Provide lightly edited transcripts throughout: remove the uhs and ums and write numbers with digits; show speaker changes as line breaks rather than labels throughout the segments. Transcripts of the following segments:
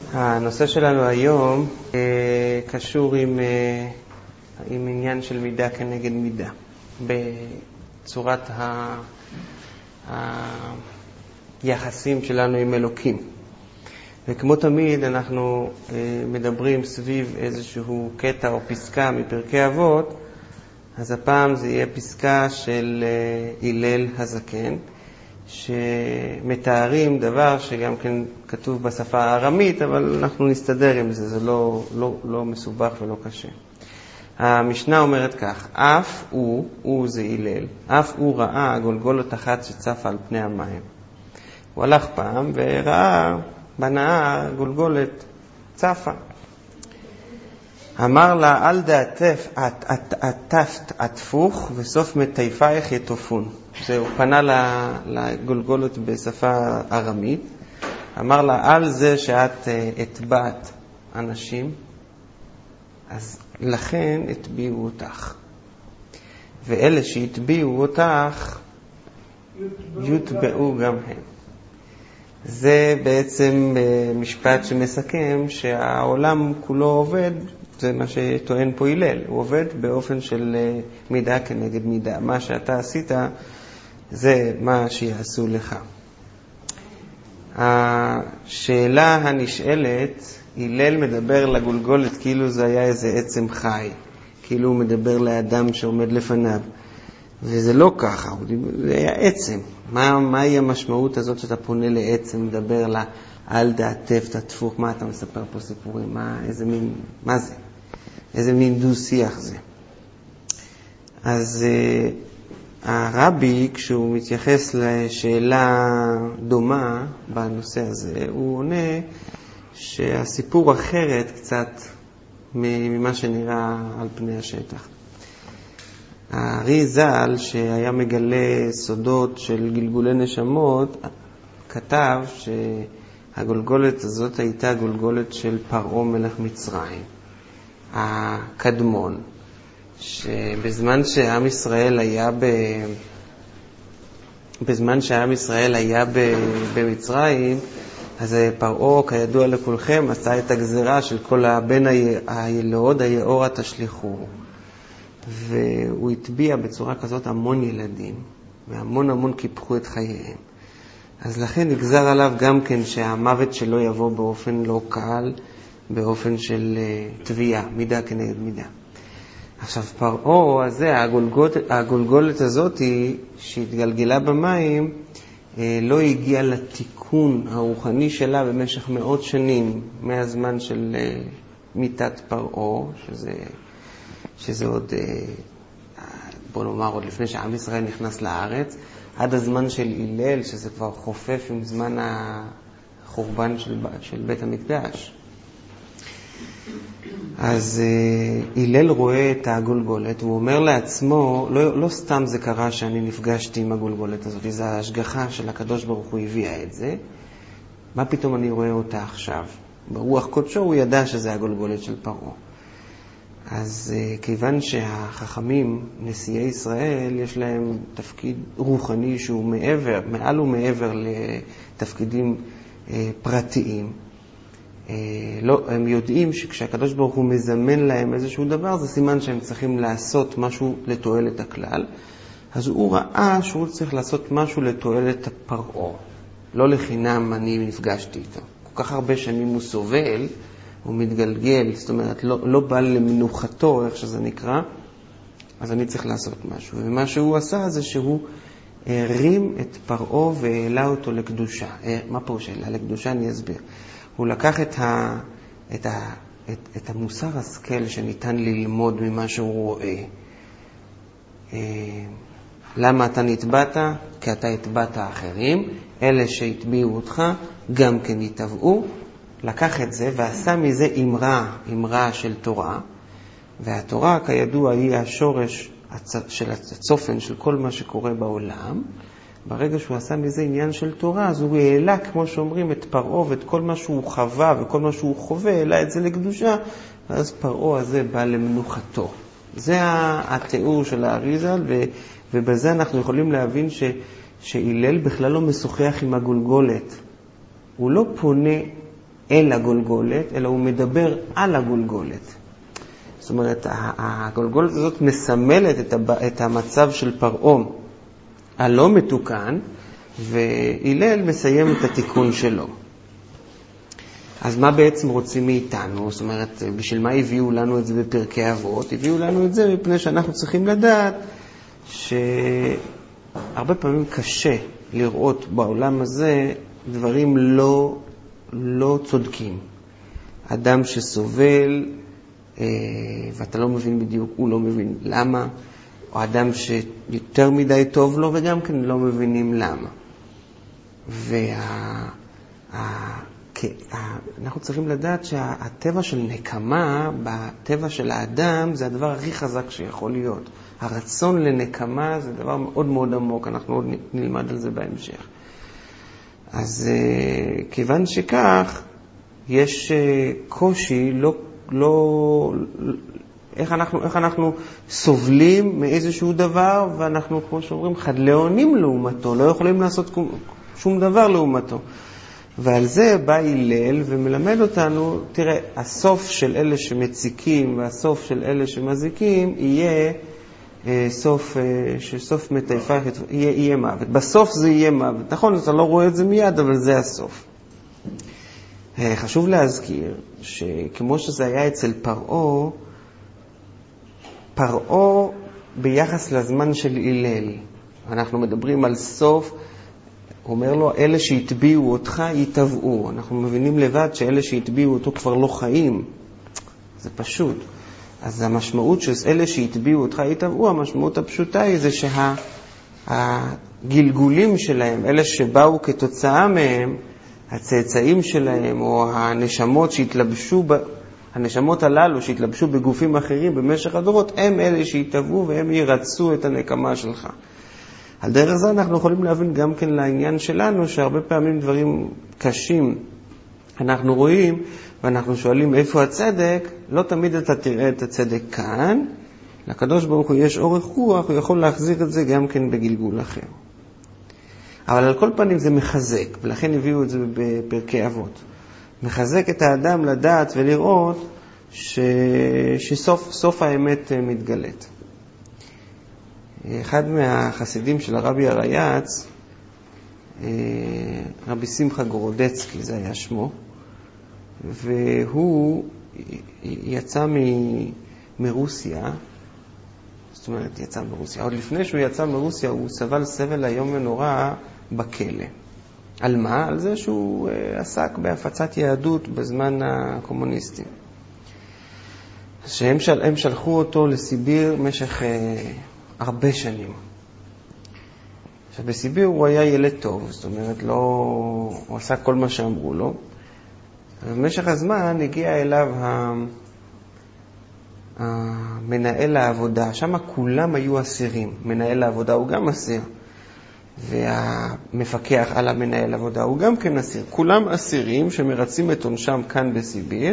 הנושא שלנו היום קשור עם עניין של מידה כנגד מידה, בצורת היחסים שלנו עם אלוקים. וכמו תמיד אנחנו מדברים סביב איזשהו קטע או פסקה מפרקי אבות, אז הפעם זה יהיה פסקה של הלל הזקן, שמתארים דבר שגם כן כתוב בשפה הארמית, אבל אנחנו נסתדר עם זה, זה לא מסובך ולא קשה. המשנה אומרת כך: אף הוא זה הלל, אף הוא ראה גולגולת אחת שצפה על פני המים. הוא הלך פעם וראה בנהר גולגולת צפה. אמר לה: אל דעתף עטפוך וסוף מטייפייך יטופון. הוא פנה לגולגולת בשפה ארמית, אמר לה: על זה שאת הטבעת אנשים, אז לכן הטביעו אותך, ואלה שהטביעו אותך יוטבעו גם הם. זה בעצם משפט שמסכם שהעולם כולו עובד, זה מה שטוען פה הלל, הוא עובד באופן של מידה כנגד מידה. מה שאתה עשית זה מה שיעשו לך. השאלה הנשאלת, הלל מדבר לגולגולת כאילו זה היה איזה עצם חי, כאילו הוא מדבר לאדם שעומד לפניו, וזה לא ככה, זה היה עצם. מהי המשמעות הזאת שאתה פונה לעצם, מדבר לה אל דעתף תטפוך? מה אתה מספר פה סיפורים? מה זה? איזה מין דו שיח זה? אז הרבי, כשהוא מתייחס לשאלה דומה בנושא הזה, הוא עונה שהסיפור אחרת קצת ממה שנראה על פני השטח. הארי ז"ל, שהיה מגלה סודות של גלגולי נשמות, כתב שהגולגולת הזאת הייתה גולגולת של פרעה מלך מצרים הקדמון, שבזמן שעם ישראל היה במצרים, אז פרעה, כידוע לכולכם, עשה את הגזרה של כל הבן הילוד היאורה תשליחו, והוא הטביע בצורה כזאת המון ילדים, והמון קיפחו את חייהם. אז לכן נגזר עליו גם כן שהמוות שלו יבוא באופן לא קל, באופן של תביעה, מידה כנגד מידה. עכשיו פרעה הזה, הגולגולת הזאת שהתגלגלה במים, לא הגיעה לתיקון הרוחני שלה במשך מאות שנים, מהזמן של מיתת פרעה, שזה עוד, בוא נאמר, עוד לפני שעם ישראל נכנס לארץ, עד הזמן של הלל, שזה כבר חופף עם זמן החורבן של בית המקדש. אז הלל רואה את הגולגולת, הוא אומר לעצמו, לא סתם זה קרה שאני נפגשתי עם הגולגולת הזאת, זה ההשגחה של הקדוש ברוך הוא הביאה את זה, מה פתאום אני רואה אותה עכשיו? ברוח קודשו הוא ידע שזה הגולגולת של פרעה. אז כיוון שהחכמים, נשיאי ישראל, יש להם תפקיד רוחני שהוא מעל ומעבר לתפקידים פרטיים, הם יודעים שכשהקדוש ברוך הוא מזמן להם איזשהו דבר, זה סימן שהם צריכים לעשות משהו לתועלת הכלל. אז הוא ראה שהוא צריך לעשות משהו לתועלת פרעה. לא לחינם אני נפגשתי איתו. כל כך הרבה שנים הוא סובל, הוא מתגלגל, זאת אומרת, לא בא למנוחתו, איך שזה נקרא, אז אני צריך לעשות משהו. ומה שהוא עשה זה שהוא הרים את פרעה והעלה אותו לקדושה. מה פה שאלה? לקדושה אני אסביר. הוא לקח את המוסר השכל שניתן ללמוד ממה שהוא רואה. למה אתה נטבעת? כי אתה הטבעת אחרים, אלה שהטביעו אותך גם כן יטבעו. לקח את זה ועשה מזה אמרה של תורה, והתורה כידוע היא השורש של הצופן של כל מה שקורה בעולם. ברגע שהוא עשה מזה עניין של תורה, אז הוא העלה, כמו שאומרים, את פרעה ואת כל מה שהוא חווה וכל מה שהוא חווה, העלה את זה לקדושה, ואז פרעה הזה בא למנוחתו. זה התיאור של הארי ז"ל, ובזה אנחנו יכולים להבין שהלל בכלל לא משוחח עם הגולגולת. הוא לא פונה אל הגולגולת, אלא הוא מדבר על הגולגולת. זאת אומרת, הגולגולת הזאת מסמלת את המצב של פרעה הלא מתוקן, והלל מסיים את התיקון שלו. אז מה בעצם רוצים מאיתנו? זאת אומרת, בשביל מה הביאו לנו את זה בפרקי אבות? הביאו לנו את זה מפני שאנחנו צריכים לדעת שהרבה פעמים קשה לראות בעולם הזה דברים לא צודקים. אדם שסובל, ואתה לא מבין בדיוק, הוא לא מבין למה, או אדם שיותר מדי טוב לו וגם כן לא מבינים למה. אנחנו צריכים לדעת שהטבע של נקמה בטבע של האדם זה הדבר הכי חזק שיכול להיות. הרצון לנקמה זה דבר מאוד מאוד עמוק, אנחנו עוד נלמד על זה בהמשך. אז כיוון שכך, יש קושי איך אנחנו סובלים מאיזשהו דבר, ואנחנו, כמו שאומרים, חדלי אונים לעומתו, לא יכולים לעשות שום דבר לעומתו. ועל זה בא הלל ומלמד אותנו, תראה, הסוף של אלה שמציקים והסוף של אלה שמזיקים יהיה סוף מטייפה, יהיה מוות. בסוף זה יהיה מוות. נכון, אתה לא רואה את זה מיד, אבל זה הסוף. חשוב להזכיר שכמו שזה היה אצל פרעה ביחס לזמן של הלל, אנחנו מדברים על סוף, הוא אומר לו, אלה שהטביעו אותך יטבעו. אנחנו מבינים לבד שאלה שהטביעו אותו כבר לא חיים. זה פשוט. אז המשמעות של אלה שהטביעו אותך יטבעו, המשמעות הפשוטה היא זה שהגלגולים שלהם, אלה שבאו כתוצאה מהם, הצאצאים שלהם או הנשמות הללו שהתלבשו בגופים אחרים במשך הדורות, הם אלה שיטבעו והם ירצו את הנקמה שלך. על דרך זה אנחנו יכולים להבין גם כן לעניין שלנו, שהרבה פעמים דברים קשים אנחנו רואים, ואנחנו שואלים איפה הצדק, לא תמיד אתה תראה את הצדק כאן, לקדוש ברוך הוא יש אורך רוח, הוא יכול להחזיר את זה גם כן בגלגול אחר. אבל על כל פנים זה מחזק, ולכן הביאו את זה בפרקי אבות. מחזק את האדם לדעת ולראות שסוף האמת מתגלית. אחד מהחסידים של הרבי הרייץ, רבי שמחה גורודצקי, זה היה שמו, והוא יצא מרוסיה, זאת אומרת יצא מרוסיה, עוד לפני שהוא יצא מרוסיה הוא סבל סבל היום ונורא בכלא. על מה? על זה שהוא עסק בהפצת יהדות בזמן הקומוניסטים. שהם שלחו אותו לסיביר משך הרבה שנים. עכשיו בסיביר הוא היה ילד טוב, זאת אומרת הוא עשה כל מה שאמרו לו. במשך הזמן הגיע אליו מנהל העבודה, שם כולם היו אסירים, מנהל העבודה הוא גם אסיר, והמפקח על המנהל העבודה הוא גם כן אסיר, כולם אסירים שמרצים את עונשם כאן בסיביר,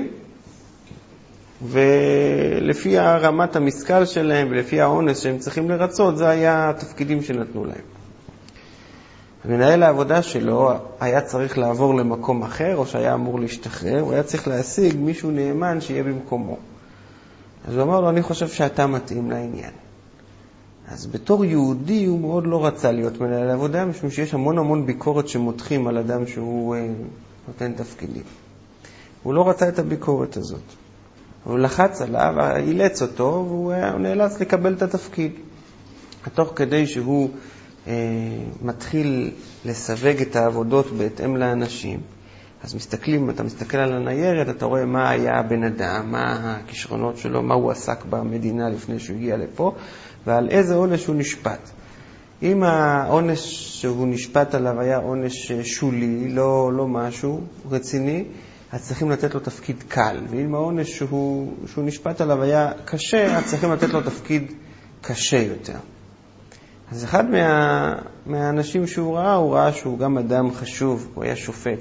ולפי רמת המשכל שלהם ולפי העונש שהם צריכים לרצות, זה היה התפקידים שנתנו להם. המנהל העבודה שלו היה צריך לעבור למקום אחר, או שהיה אמור להשתחרר, הוא היה צריך להשיג מישהו נאמן שיהיה במקומו. אז הוא אמר לו, אני חושב שאתה מתאים לעניין. אז בתור יהודי הוא מאוד לא רצה להיות מנהל העבודה, משום שיש המון ביקורת שמותחים על אדם שהוא נותן תפקידים. הוא לא רצה את הביקורת הזאת. הוא לחץ עליו, אילץ אותו, והוא נאלץ לקבל את התפקיד. תוך כדי שהוא מתחיל לסווג את העבודות בהתאם לאנשים, אז אתה מסתכל על הניירת, אתה רואה מה היה הבן אדם, מה הכישרונות שלו, מה הוא עסק במדינה לפני שהוא הגיע לפה, ועל איזה עונש הוא נשפט. אם העונש שהוא נשפט עליו היה עונש שולי, לא משהו רציני, אז צריכים לתת לו תפקיד קל. ואם העונש שהוא נשפט עליו היה קשה, אז צריכים לתת לו תפקיד קשה יותר. אז אחד מהאנשים שהוא ראה שהוא גם אדם חשוב, הוא היה שופט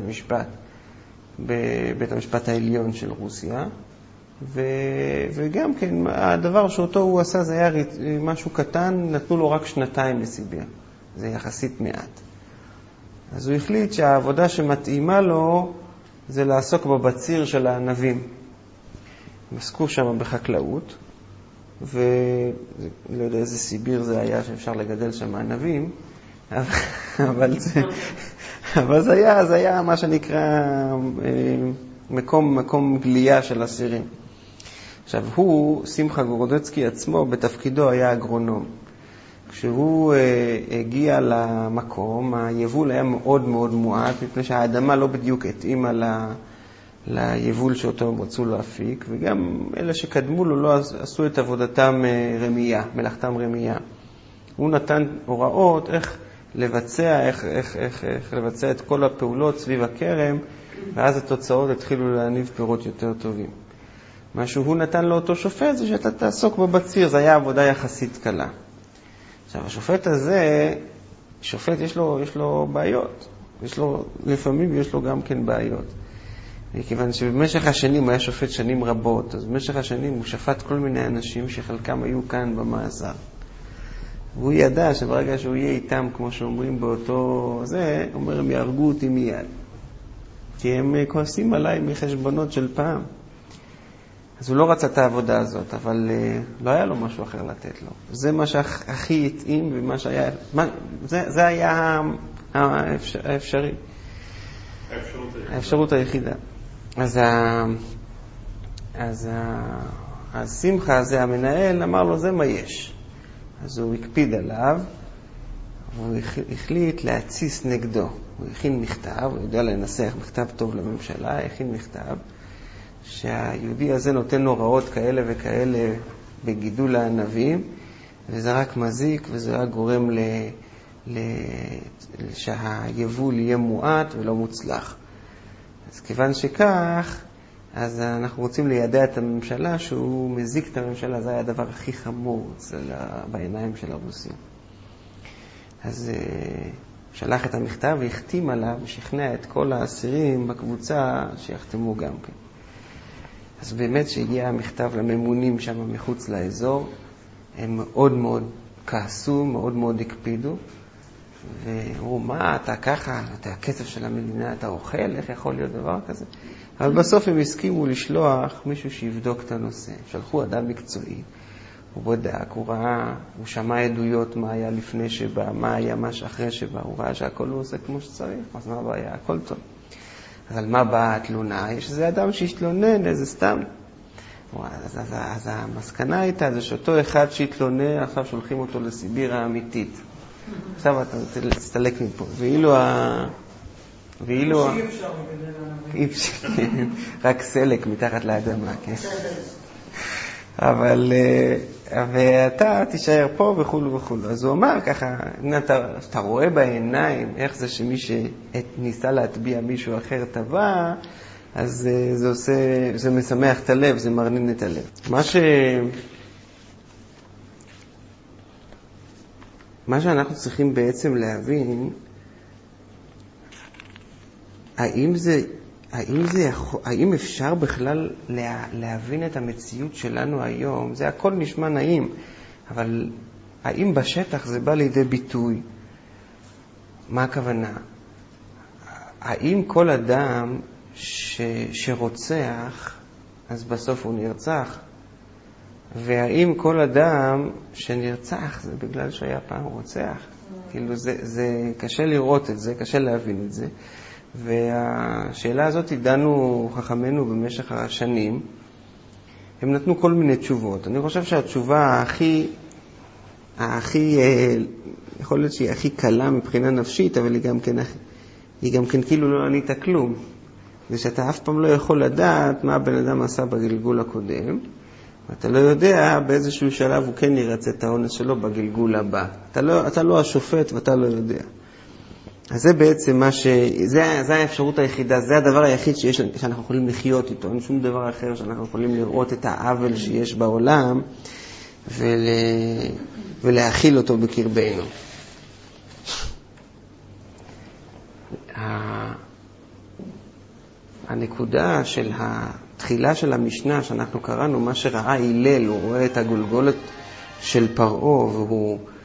בבית המשפט העליון של רוסיה, וגם כן הדבר שאותו הוא עשה זה היה משהו קטן, נתנו לו רק 2 לסיביר, זה יחסית מעט. אז הוא החליט שהעבודה שמתאימה לו זה לעסוק בבציר של הענבים. הם עסקו שם בחקלאות, ולא יודע איזה סיביר זה היה שאפשר לגדל שם ענבים, אבל זה היה מה שנקרא מקום גליה של אסירים. עכשיו, שמחה גורודצקי עצמו, בתפקידו היה אגרונום. כשהוא הגיע למקום, היבול היה מאוד מאוד מועט, מפני שהאדמה לא בדיוק התאימה ליבול שאותו הם רצו להפיק, וגם אלה שקדמו לו לא עשו את עבודתם רמייה, מלאכתם רמייה. הוא נתן הוראות איך לבצע, איך לבצע את כל הפעולות סביב הכרם, ואז התוצאות התחילו להניב פירות יותר טובים. מה שהוא נתן לאותו שופט זה שאתה תעסוק בבציר, זה היה עבודה יחסית קלה. עכשיו, השופט הזה, שופט יש לו בעיות. לפעמים יש לו גם כן בעיות. וכיוון שבמשך השנים, הוא היה שופט שנים רבות, אז במשך השנים הוא שפט כל מיני אנשים שחלקם היו כאן במאסר. והוא ידע שברגע שהוא יהיה איתם, כמו שאומרים באותו זה, אומר, הם יהרגו אותי מיד. כי הם כועסים עליי מחשבונות של פעם. אז הוא לא רצה את העבודה הזאת, אבל לא היה לו משהו אחר לתת לו. זה מה שהכי התאים ומה שהיה, זה היה האפשרי. האפשרות היחידה. אז השמחה הזה, המנהל, אמר לו, זה מה יש. אז הוא הקפיד עליו, והוא החליט להציס נגדו. הוא הכין מכתב, הוא יודע לנסח מכתב טוב לממשלה, הכין מכתב, שהיהודי הזה נותן הוראות כאלה וכאלה בגידול הענבים, וזה רק מזיק, וזה רק גורם שהיבול יהיה מועט ולא מוצלח. אז כיוון שכך, אז אנחנו רוצים לידע את הממשלה שהוא מזיק את הממשלה, זה היה הדבר הכי חמור בעיניים של הרוסים. אז שלח את המכתב והחתים עליו, ושכנע את כל האסירים בקבוצה שיחתמו גם כן. אז באמת שהגיע המכתב לממונים שם מחוץ לאזור, הם מאוד מאוד כעסו, מאוד מאוד הקפידו, ואמרו, מה, אתה ככה, אתה הכסף של המדינה, אתה אוכל, איך יכול להיות דבר כזה? אבל בסוף הם הסכימו לשלוח מישהו שיבדוק את הנושא. שלחו אדם מקצועי, הוא בדק, הוא ראה, הוא שמע עדויות מה היה לפני שבא, מה היה מה שאחרי שבא, הוא ראה שהכל הוא עושה כמו שצריך, אז מה הבעיה? הכל טוב. אז על מה באה התלונה? יש איזה אדם שהשתלונן, איזה סתם. אז המסקנה הייתה, זה שאותו אחד שהתלונן, עכשיו שולחים אותו לסיביר האמיתית. עכשיו אתה רוצה להסתלק מפה. ואילו אי אפשר, רק סלק מתחת לאדמה, כן. אבל ואתה תישאר פה וכולו וכולו. אז הוא אמר ככה, אתה רואה בעיניים איך זה שמי שניסה להטביע מישהו אחר טבע, אז זה משמח את הלב, זה מרנין את הלב. מה שאנחנו צריכים בעצם להבין, האם אפשר בכלל להבין את המציאות שלנו היום? זה הכל נשמע נעים, אבל האם בשטח זה בא לידי ביטוי? מה הכוונה? האם כל אדם שרוצח, אז בסוף הוא נרצח? והאם כל אדם שנרצח זה בגלל שהיה פעם רוצח? כאילו זה קשה לראות את זה, קשה להבין את זה. והשאלה הזאת דנו חכמינו במשך השנים. הם נתנו כל מיני תשובות. אני חושב שהתשובה הכי יכול להיות שהיא הכי קלה מבחינה נפשית, אבל היא גם כן כאילו לא ענית כלום. זה שאתה אף פעם לא יכול לדעת מה הבן אדם עשה בגלגול הקודם, ואתה לא יודע באיזשהו שלב הוא כן ירצה את העונש שלו בגלגול הבא. אתה לא השופט ואתה לא יודע. אז זה בעצם זה האפשרות היחידה, זה הדבר היחיד שאנחנו יכולים לחיות איתו. אין שום דבר אחר שאנחנו יכולים לראות את העוול שיש בעולם ולהכיל אותו בקרבנו. הנקודה של התחילה של המשנה שאנחנו קראנו, מה שראה הלל, הוא רואה את הגולגולת של פרעה,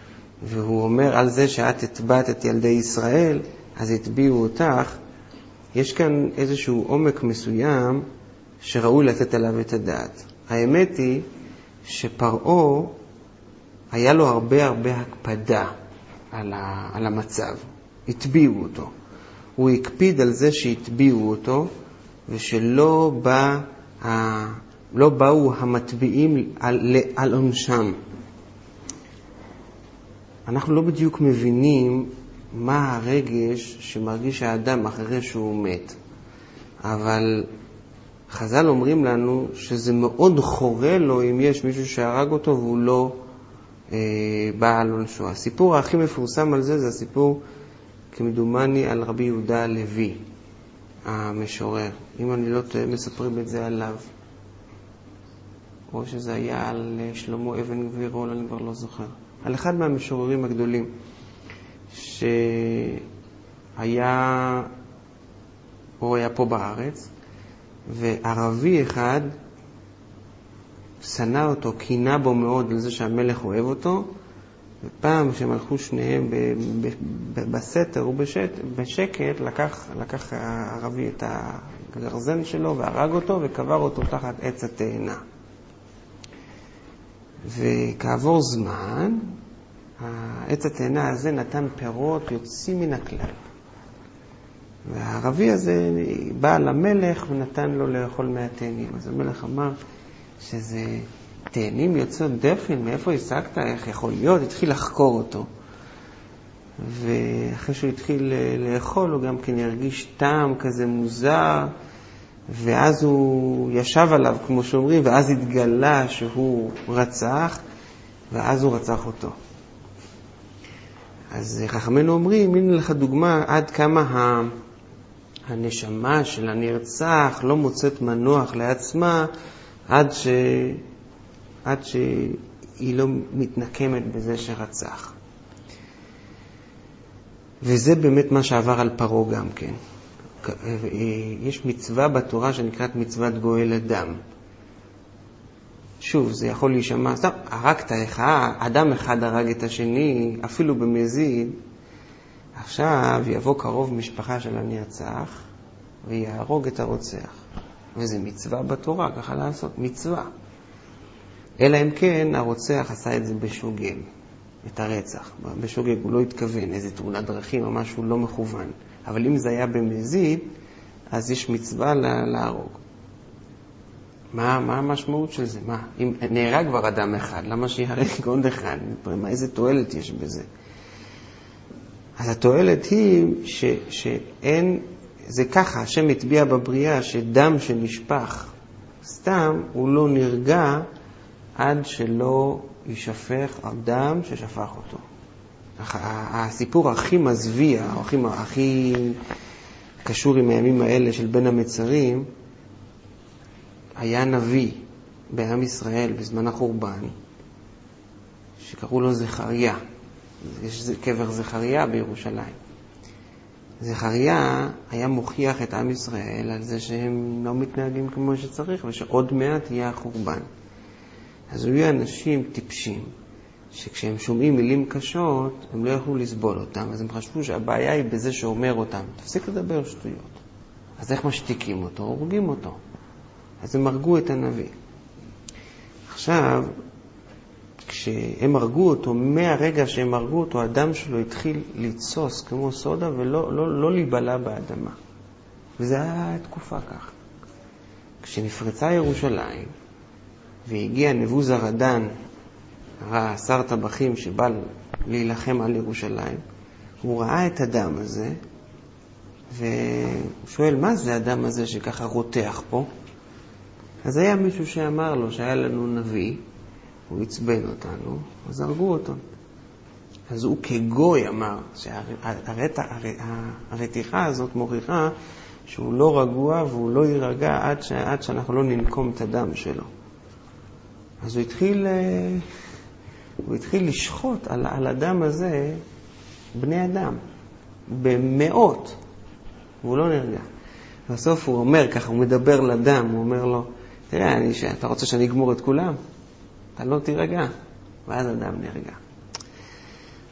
והוא אומר על זה שאת הטבעת את ילדי ישראל, אז הטביעו אותך, יש כאן איזשהו עומק מסוים שראוי לתת עליו את הדעת. האמת היא שפרעה היה לו הרבה הקפדה על המצב. התביעו אותו. הוא הקפיד על זה שהתביעו אותו, ושלא באו המטביעים על עונשם. אנחנו לא בדיוק מבינים מה הרגש שמרגיש האדם אחרי שהוא מת. אבל חז"ל אומרים לנו שזה מאוד חורה לו אם יש מישהו שהרג אותו והוא לא בא על עונשו. הסיפור הכי מפורסם על זה הסיפור כמדומני על רבי יהודה הלוי, המשורר. אם אני לא טועה, מספרים את זה עליו. או שזה היה על שלמה אבן גבירול, אני כבר לא זוכר. על אחד מהמשוררים הגדולים, הוא היה פה בארץ, וערבי אחד שנא אותו, קינה בו מאוד על זה שהמלך אוהב אותו, ופעם שהם הלכו שניהם בסתר ובשקט, לקח הערבי את הגרזן שלו והרג אותו וקבר אותו תחת עץ התאנה. וכעבור זמן, העץ התאנה הזה נתן פירות יוצאים מן הכלל. והערבי הזה בא למלך ונתן לו לאכול מהתאנים. אז המלך אמר שזה תאנים יוצאות דפן, מאיפה השגת? איך יכול להיות? התחיל לחקור אותו. ואחרי שהוא התחיל לאכול, הוא גם כן הרגיש טעם כזה מוזר, ואז הוא ישב עליו, כמו שאומרים, ואז התגלה שהוא רצח, ואז הוא רצח אותו. אז חכמינו אומרים, הנה לך דוגמה עד כמה הנשמה של הנרצח לא מוצאת מנוח לעצמה, עד שהיא לא מתנקמת בזה שרצח. וזה באמת מה שעבר על פרעה גם כן. יש מצווה בתורה שנקראת מצוות גואל אדם. שוב, זה יכול להישמע, הרגת אדם אחד הרג את השני, אפילו במזיד. עכשיו יבוא קרוב משפחה של הנרצח ויהרוג את הרוצח. וזה מצווה בתורה, ככה לעשות, מצווה. אלא אם כן הרוצח עשה את זה בשוגג, את הרצח. בשוגג הוא לא התכוון, איזה תאונת דרכים או משהו לא מכוון. אבל אם זה היה במזיד, אז יש מצווה להרוג. מה המשמעות של זה? אם נהרג כבר אדם אחד, למה שיהרג עוד אחד? איזה תועלת יש בזה? אז התועלת היא שאין, זה ככה, השם הטביע בבריאה שדם שנשפך סתם הוא לא נרגע עד שלא יישפך הדם ששפך אותו. הסיפור הכי מזוויע, הכי קשור עם הימים האלה של בין המצרים, היה נביא בעם ישראל בזמן החורבן, שקראו לו זכריה. יש קבר זכריה בירושלים. זכריה היה מוכיח את עם ישראל על זה שהם לא מתנהגים כמו שצריך, ושעוד מעט יהיה החורבן. אז היו אנשים טיפשים, שכשהם שומעים מילים קשות, הם לא יכלו לסבול אותם, אז הם חשבו שהבעיה היא בזה שאומר אותם. תפסיק לדבר שטויות. אז איך משתיקים אותו? הורגים אותו. אז הם הרגו את הנביא. עכשיו, כשהם הרגו אותו, מהרגע שהם הרגו אותו, הדם שלו התחיל לצוס כמו סודה ולא להיבלע באדמה. וזה היה תקופה כך. כשנפרצה ירושלים, והגיע נבוזראדן, שר טבחים שבא להילחם על ירושלים, הוא ראה את הדם הזה, והוא שואל, מה זה הדם הזה שככה רותח פה? אז היה מישהו שאמר לו שהיה לנו נביא, הוא הצבן אותנו, אז הרגו אותו. אז הוא כגוי אמר שהרתיחה הזאת מוכיחה שהוא לא רגוע והוא לא יירגע עד שאנחנו לא ננקום את הדם שלו. אז הוא התחיל לשחוט על הדם הזה בני אדם, במאות, והוא לא נרגע. בסוף הוא אומר ככה, הוא מדבר לדם, הוא אומר לו, תראה, אתה רוצה שאני אגמור את כולם? אתה לא תירגע. ואז אדם נרגע.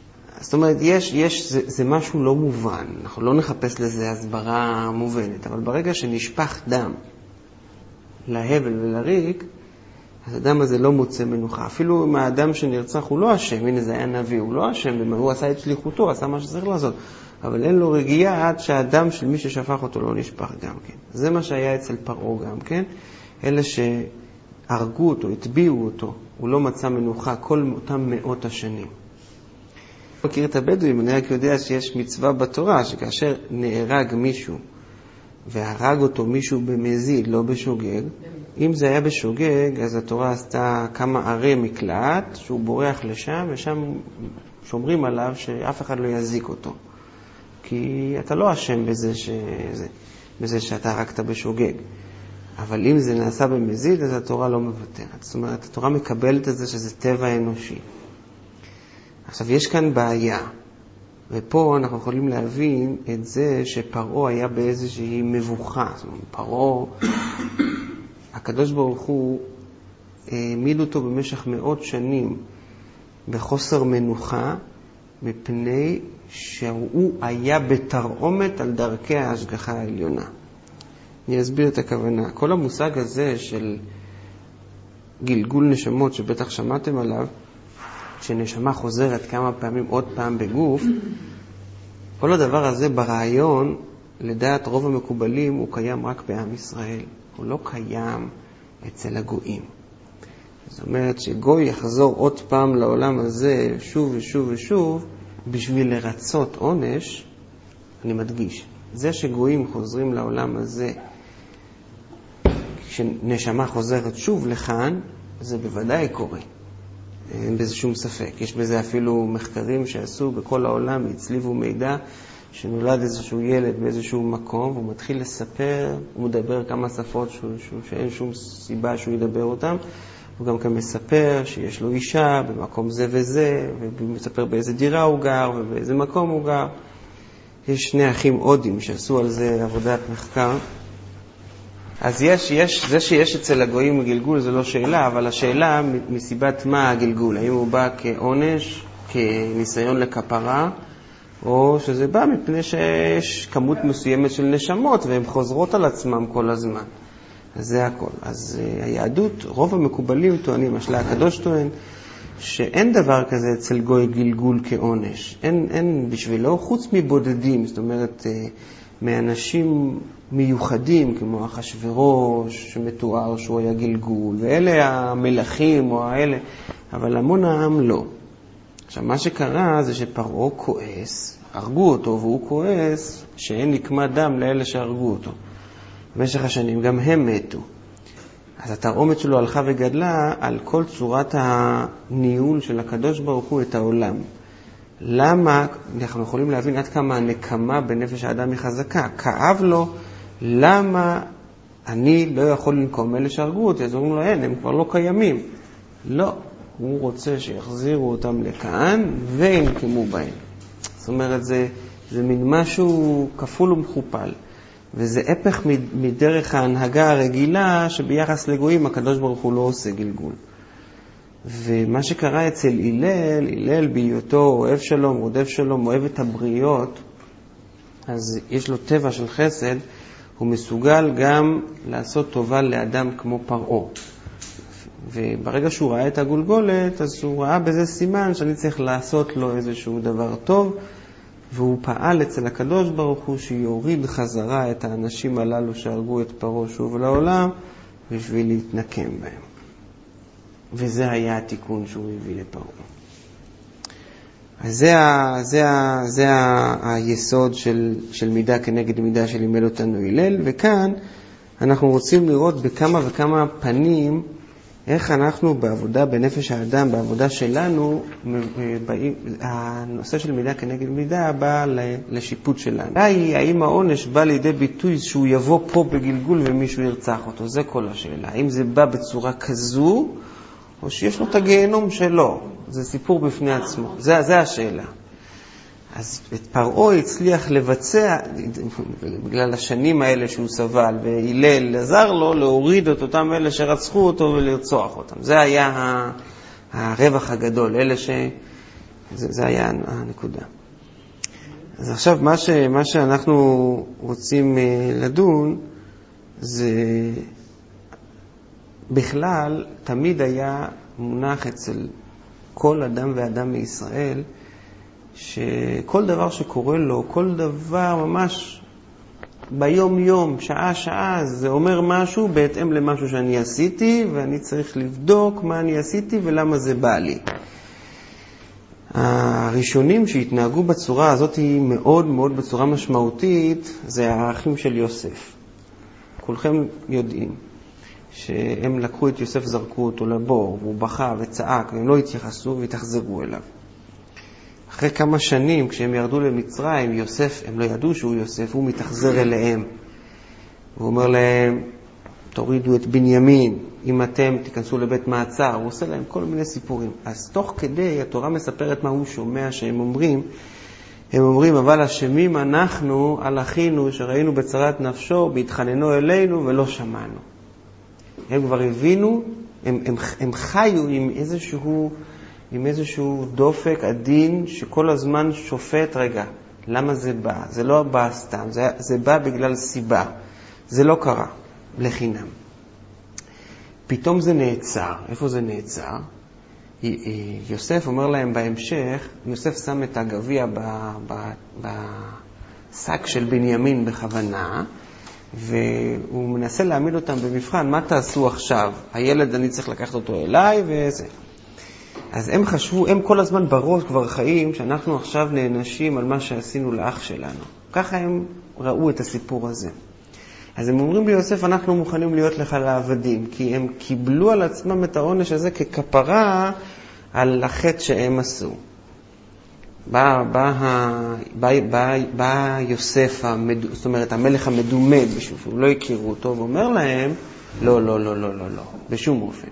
זאת אומרת, זה משהו לא מובן. אנחנו לא נחפש לזה הסברה מובנת, אבל ברגע שנשפך דם להבל ולריק, אז הדם הזה לא מוצא מנוחה. אפילו אם האדם שנרצח הוא לא אשם, הנה זה היה נביא, הוא לא אשם, הוא עשה את שליחותו, עשה מה שצריך לעשות. אבל אין לו רגיעה עד שהדם של מי ששפך אותו לא נשפך גם כן. זה מה שהיה אצל פרעה גם כן. אלה שהרגו אותו, הטביעו אותו, הוא לא מצא מנוחה כל אותם מאות השנים. מכיר את הבדואים, אני רק יודע שיש מצווה בתורה, שכאשר נהרג מישהו והרג אותו מישהו במזיד, לא בשוגג, אם זה היה בשוגג, אז התורה עשתה כמה ערי מקלט, שהוא בורח לשם, ושם שומרים עליו שאף אחד לא יזיק אותו. כי אתה לא אשם בזה שאתה הרגת בשוגג. אבל אם זה נעשה במזיד, אז התורה לא מוותרת. זאת אומרת, התורה מקבלת את זה שזה טבע אנושי. עכשיו, יש כאן בעיה. ופה אנחנו יכולים להבין את זה שפרעה היה באיזושהי מבוכה. זאת אומרת, פרעה, הקדוש ברוך הוא העמיד אותו במשך מאות שנים בחוסר מנוחה, מפני שהוא היה בתרעומת על דרכי ההשגחה העליונה. אני אסביר את הכוונה. כל המושג הזה של גלגול נשמות שבטח שמעתם עליו, שנשמה חוזרת כמה פעמים עוד פעם בגוף, כל הדבר הזה ברעיון, לדעת רוב המקובלים, הוא קיים רק בעם ישראל. הוא לא קיים אצל הגויים. זאת אומרת שגוי יחזור עוד פעם לעולם הזה שוב ושוב ושוב, בשביל לרצות עונש, אני מדגיש, זה שגויים חוזרים לעולם הזה, כשנשמה חוזרת שוב לכאן, זה בוודאי קורה. אין בזה שום ספק. יש בזה אפילו מחקרים שעשו בכל העולם, הצליבו מידע שנולד איזשהו ילד באיזשהו מקום, והוא מתחיל לספר, הוא מדבר כמה שפות שאין שום סיבה שהוא ידבר אותם, הוא גם כאן מספר שיש לו אישה במקום זה וזה, והוא מספר באיזה דירה הוא גר ובאיזה מקום הוא גר. יש שני אחים הודים שעשו על זה עבודת מחקר. אז זה שיש אצל הגויים גלגול זה לא שאלה, אבל השאלה מסיבת מה הגלגול. האם הוא בא כעונש, כניסיון לכפרה, או שזה בא מפני שיש כמות מסוימת של נשמות והן חוזרות על עצמם כל הזמן. אז זה הכל. אז היהדות, רוב המקובלים טוענים, השלה הקדוש טוען, שאין דבר כזה אצל גוי גלגול כעונש. אין בשבילו, חוץ מבודדים, זאת אומרת, מאנשים מיוחדים, כמו אחשוורוש, שמתואר שהוא היה גלגול, ואלה המלכים או האלה, אבל המון העם לא. עכשיו, מה שקרה זה שפרעה כועס, הרגו אותו, והוא כועס שאין נקמת דם לאלה שהרגו אותו. במשך השנים גם הם מתו. אז התרעומת שלו הלכה וגדלה על כל צורת הניהול של הקדוש ברוך הוא את העולם. למה? אנחנו יכולים להבין עד כמה הנקמה בנפש האדם היא חזקה. כאב לו, למה אני לא יכול לנקום אלה שהרגו אותי? אז אומרים לו, אין, הם כבר לא קיימים. לא, הוא רוצה שיחזירו אותם לכאן וינקמו בהם. זאת אומרת, זה מין משהו כפול ומכופל. וזה הפך מדרך ההנהגה הרגילה שביחס לגויים הקדוש ברוך הוא לא עושה גלגול. ומה שקרה אצל הלל בהיותו אוהב שלום, רודף שלום, אוהב את הבריות, אז יש לו טבע של חסד, הוא מסוגל גם לעשות טובה לאדם כמו פרעה. וברגע שהוא ראה את הגולגולת, אז הוא ראה בזה סימן שאני צריך לעשות לו איזשהו דבר טוב, והוא פעל אצל הקדוש ברוך הוא שיוריד חזרה את האנשים הללו שהרגו את פרעה שוב לעולם, בשביל להתנקם בהם. וזה היה התיקון שהוא הביא לפרעה. אז זה היסוד של מידה כנגד מידה שלימד אותנו הלל, וכאן אנחנו רוצים לראות בכמה וכמה פנים איך אנחנו בעבודה בנפש האדם, בעבודה שלנו, הנושא של מידה כנגד מידה בא לשיפוט שלנו. האם העונש בא לידי ביטוי שהוא יבוא פה בגלגול ומישהו ירצח אותו? זה כל השאלה. האם זה בא בצורה כזו, או שיש לו את הגיהנום שלו? זה סיפור בפני עצמו. זה השאלה. אז את פרעה הצליח לבצע, בגלל השנים האלה שהוא סבל, והילל עזר לו להוריד את אותם אלה שרצחו אותו ולרצוח אותם. זה היה הרווח הגדול. אלה זה היה הנקודה. אז עכשיו מה שאנחנו רוצים לדון זה בכלל תמיד היה מונח אצל כל אדם ואדם מישראל שכל דבר שקורה לו, כל דבר ממש ביום יום, שעה שעה, זה אומר משהו בהתאם למשהו שאני עשיתי ואני צריך לבדוק מה אני עשיתי ולמה זה בא לי. הראשונים שהתנהגו בצורה הזאת מאוד מאוד בצורה משמעותית זה האחים של יוסף. כולכם יודעים שהם לקחו את יוסף, זרקו אותו לבור, והוא בכה וצעק והם לא התייחסו והתחזרו אליו. אחרי כמה שנים כשהם ירדו למצרים, יוסף, הם לא ידעו שהוא יוסף, הוא מתחזר אליהם. הוא אומר להם, תורידו את בנימין, אם אתם תיכנסו לבית מעצר, הוא עושה להם כל מיני סיפורים. אז תוך כדי התורה מספרת מה הוא שומע שהם אומרים, הם אומרים, אבל אשמים אנחנו על אחינו שראינו בצרת נפשו, בהתחננו אלינו ולא שמענו. הם כבר הבינו, הם חיו עם איזשהו דופק עדין שכל הזמן שופט, רגע, למה זה בא? זה לא בא סתם, זה בא בגלל סיבה. זה לא קרה, לחינם. פתאום זה נעצר. איפה זה נעצר? יוסף אומר להם בהמשך, יוסף שם את הגביע בשק של בנימין בכוונה, והוא מנסה להעמיד אותם במבחן, מה תעשו עכשיו? הילד אני צריך לקחת אותו אליי וזה. אז הם חשבו, הם כל הזמן בראש כבר חיים, שאנחנו עכשיו נענשים על מה שעשינו לאח שלנו. ככה הם ראו את הסיפור הזה. אז הם אומרים ליוסף, אנחנו מוכנים להיות לך לעבדים, כי הם קיבלו על עצמם את העונש הזה ככפרה על החטא שהם עשו. בא יוסף, זאת אומרת, המלך המדומה, שהוא לא הכירו אותו, ואומר להם, לא, בשום אופן.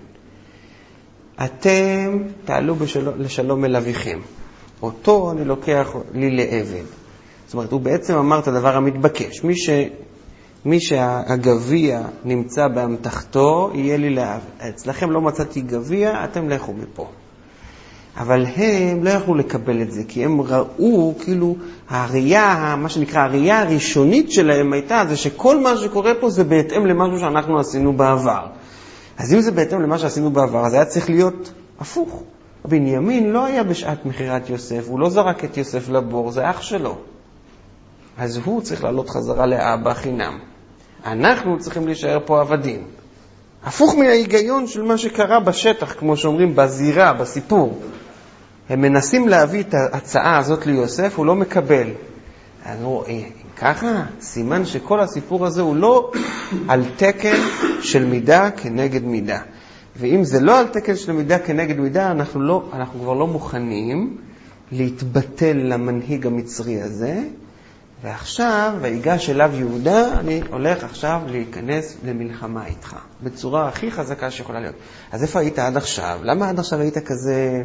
אתם תעלו לשלום אל אביכם. אותו אני לוקח לי לעבד. זאת אומרת, הוא בעצם אמר את הדבר המתבקש. מי שהגביע נמצא באמתחתו, יהיה לי לעבד. אצלכם לא מצאתי גביע, אתם לכו מפה. אבל הם לא יכלו לקבל את זה, כי הם ראו, כאילו, מה שנקרא, הראייה הראשונית שלהם הייתה, זה שכל מה שקורה פה זה בהתאם למשהו שאנחנו עשינו בעבר. אז אם זה בהתאם למה שעשינו בעבר, אז היה צריך להיות הפוך. בנימין לא היה בשעת מחירת יוסף, הוא לא זרק את יוסף לבור, זה אח שלו. אז הוא צריך לעלות חזרה לאבא חינם. אנחנו צריכים להישאר פה עבדים. הפוך מההיגיון של מה שקרה בשטח, כמו שאומרים, בזירה, בסיפור. הם מנסים להביא את ההצעה הזאת ליוסף, הוא לא מקבל. אז הוא רואה, ככה, סימן שכל הסיפור הזה הוא לא על תקן של מידה כנגד מידה. ואם זה לא על תקן של מידה כנגד מידה, אנחנו כבר לא מוכנים להתבטל למנהיג המצרי הזה. ועכשיו, ויגש אליו יהודה, אני הולך עכשיו להיכנס למלחמה איתך. בצורה הכי חזקה שיכולה להיות. אז איפה היית עד עכשיו? למה עד עכשיו היית כזה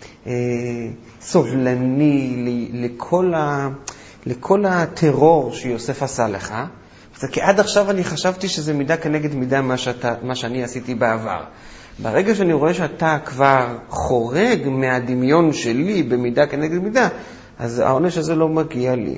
סובלני לכל הטרור שיוסף עשה לך? כי עד עכשיו אני חשבתי שזה מידה כנגד מידה מה שאני עשיתי בעבר. ברגע שאני רואה שאתה כבר חורג מהדמיון שלי במידה כנגד מידה, אז העונש הזה לא מגיע לי.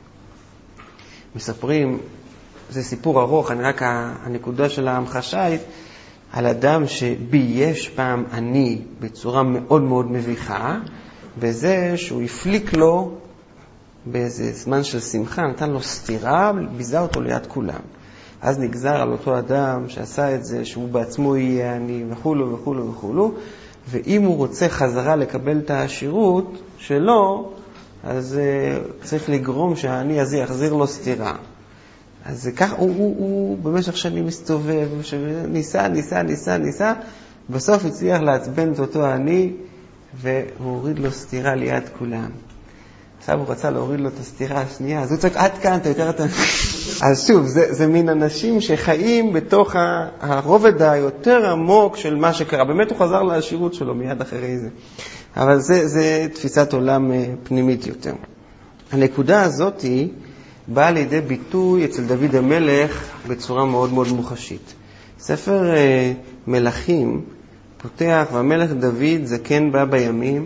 מספרים, זה סיפור ארוך, הנקודה של ההמחשה היא על אדם שבייש פעם אני בצורה מאוד מאוד מביכה, בזה שהוא הפליק לו באיזה זמן של שמחה, נתן לו סתירה, ביזה אותו ליד כולם. אז נגזר על אותו אדם שעשה את זה, שהוא בעצמו יהיה אני וכולו וכולו וכולו, ואם הוא רוצה חזרה לקבל את העשירות שלו, אז צריך לגרום שהאני הזה יחזיר לו סתירה. אז כך הוא במשך שנים מסתובב, ניסה, בסוף הצליח לעצבן את אותו האני, והוא הוריד לו סתירה ליד כולם. עכשיו הוא רצה להוריד לו את הסתירה השנייה, אז הוא צועק, עד כאן, אתה. אז שוב, זה מין אנשים שחיים בתוך הרובד היותר עמוק של מה שקרה. באמת הוא חזר לעשירות שלו מיד אחרי זה. אבל זה תפיסת עולם פנימית יותר. הנקודה הזאת היא באה לידי ביטוי אצל דוד המלך בצורה מאוד מאוד מוחשית. ספר מלכים פותח, והמלך דוד זקן בא בימים,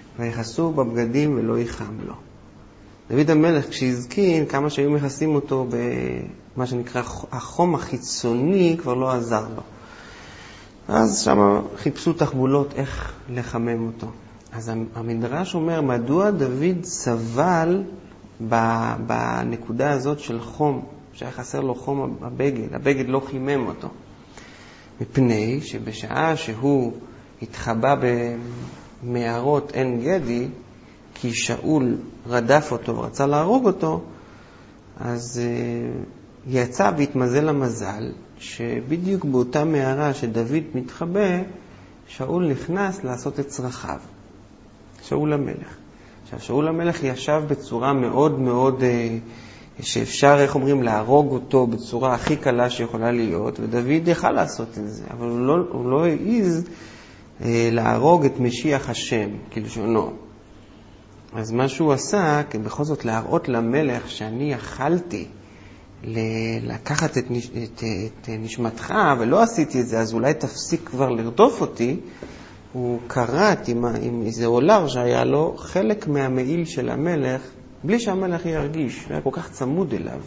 ויכסו בבגדים ולא ייחם לו. דוד המלך כשהזקין, כמה שהיו מכסים אותו במה שנקרא החום החיצוני, כבר לא עזר לו. אז שם חיפשו תחבולות איך לחמם אותו. אז המדרש אומר, מדוע דוד סבל בנקודה הזאת של חום, שהיה חסר לו חום הבגד לא חימם אותו. מפני שבשעה שהוא התחבא במערות עין גדי, כי שאול רדף אותו ורצה להרוג אותו, אז יצא והתמזל המזל, שבדיוק באותה מערה שדוד מתחבא, שאול נכנס לעשות את צרכיו. שאול המלך. עכשיו, שאול המלך ישב בצורה מאוד מאוד, שאפשר, איך אומרים, להרוג אותו בצורה הכי קלה שיכולה להיות, ודוד יכל לעשות את זה, אבל הוא לא העיז להרוג את משיח השם, כלשונו. אז מה שהוא עשה, בכל זאת להראות למלך שאני יכלתי לקחת את נשמתך, ולא עשיתי את זה, אז אולי תפסיק כבר לרדוף אותי, הוא קראת עם איזה אולר שהיה לו חלק מהמעיל של המלך, בלי שהמלך ירגיש, היה כל כך צמוד אליו.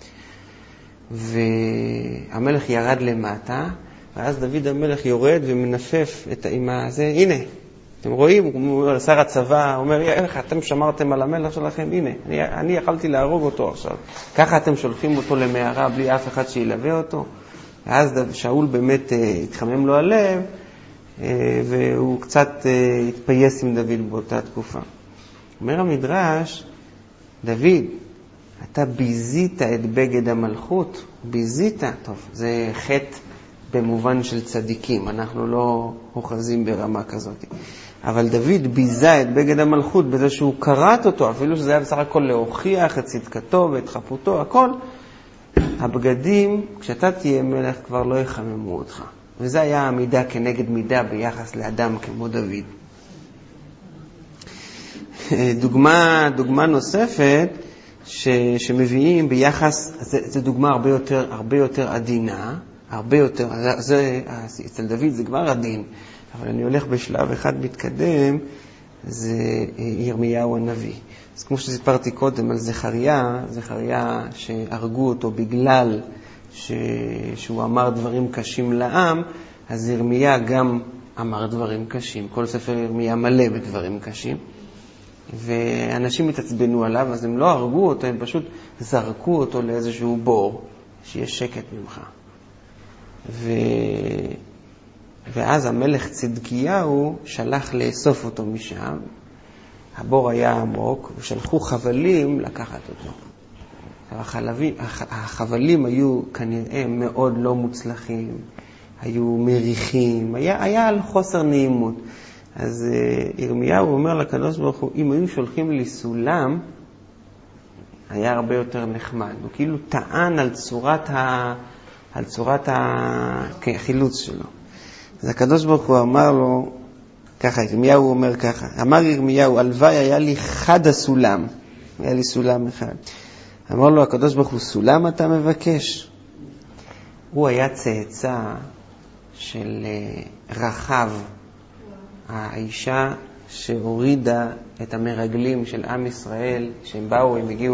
והמלך ירד למטה, ואז דוד המלך יורד ומנפף עם הזה, הנה, אתם רואים, הוא אומר לשר הצבא, הוא אומר, איך אתם שמרתם על המלך שלכם? הנה, אני יכלתי להרוג אותו עכשיו. ככה אתם שולחים אותו למערה בלי אף אחד שילווה אותו. ואז שאול באמת התחמם לו הלב, והוא קצת התפייס עם דוד באותה תקופה. אומר המדרש, דוד, אתה ביזית את בגד המלכות, ביזית, טוב, זה חטא במובן של צדיקים, אנחנו לא אוחזים ברמה כזאת. אבל דוד ביזה את בגד המלכות בזה שהוא קראת אותו, אפילו שזה היה בסך הכל להוכיח את צדקתו ואת חפותו, הכל. הבגדים, כשאתה תהיה מלך, כבר לא יחממו אותך. וזה היה עמידה כנגד מידה ביחס לאדם כמו דוד. דוגמה נוספת שמביאים ביחס, זו דוגמה הרבה יותר עדינה, הרבה יותר, אצל דוד זה כבר עדין, אבל אני הולך בשלב אחד מתקדם, זה ירמיהו הנביא. אז כמו שסיפרתי קודם על זכריה שהרגו אותו בגלל שהוא אמר דברים קשים לעם, אז ירמיה גם אמר דברים קשים. כל ספר ירמיה מלא בדברים קשים. ואנשים התעצבנו עליו, אז הם לא הרגו אותו, הם פשוט זרקו אותו לאיזשהו בור, שיש שקט ממך. ואז המלך צדקיהו שלח לאסוף אותו משם. הבור היה עמוק, ושלחו חבלים לקחת אותו. החבלים היו כנראה מאוד לא מוצלחים, היו מריחים, היה על חוסר נעימות. אז ירמיהו אומר לקדוש ברוך הוא, אם היו שולחים לי סולם, היה הרבה יותר נחמד. הוא כאילו טען על צורת החילוץ שלו. אז הקדוש ברוך הוא אמר לו, ככה, ירמיהו אומר ככה, אמר ירמיהו, הלוואי היה לי חד הסולם, היה לי סולם אחד. אמר לו הקדוש ברוך הוא, סולם אתה מבקש? הוא היה צאצא של רחב, האישה שהורידה את המרגלים של עם ישראל, שהם באו, הם הגיעו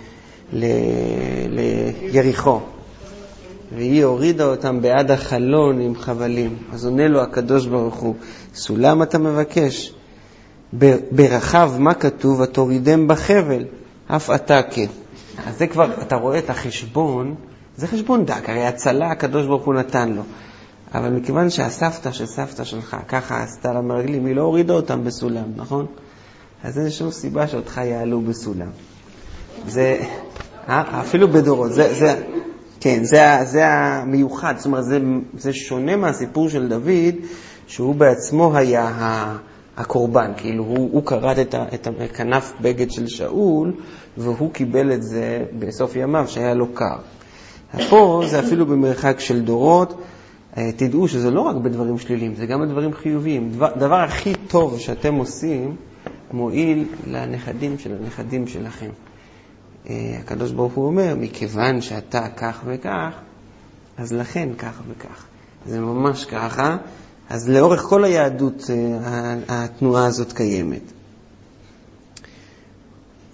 ליריחו. והיא הורידה אותם בעד החלון עם חבלים. אז עונה לו הקדוש ברוך הוא, סולם אתה מבקש? ברחב מה כתוב? התורידם בחבל, אף אתה כן. אז זה כבר, אתה רואה את החשבון, זה חשבון דק, הרי הצלה הקדוש ברוך הוא נתן לו. אבל מכיוון שהסבתא של סבתא שלך ככה עשתה למרגלים, היא לא הורידה אותם בסולם, נכון? אז אין שום סיבה שאותך יעלו בסולם. זה, אפילו בדורות, כן, זה המיוחד, זאת אומרת, זה שונה מהסיפור של דוד, שהוא בעצמו היה הקורבן, כאילו הוא קראת את הכנף בגד של שאול, והוא קיבל את זה בסוף ימיו שהיה לו קר. פה זה אפילו במרחק של דורות, תדעו שזה לא רק בדברים שליליים, זה גם בדברים חיוביים. דבר הכי טוב שאתם עושים, מועיל לנכדים שלכם. הקדוש ברוך הוא אומר, מכיוון שאתה כך וכך, אז לכן כך וכך. זה ממש ככה, אז לאורך כל היהדות התנועה הזאת קיימת.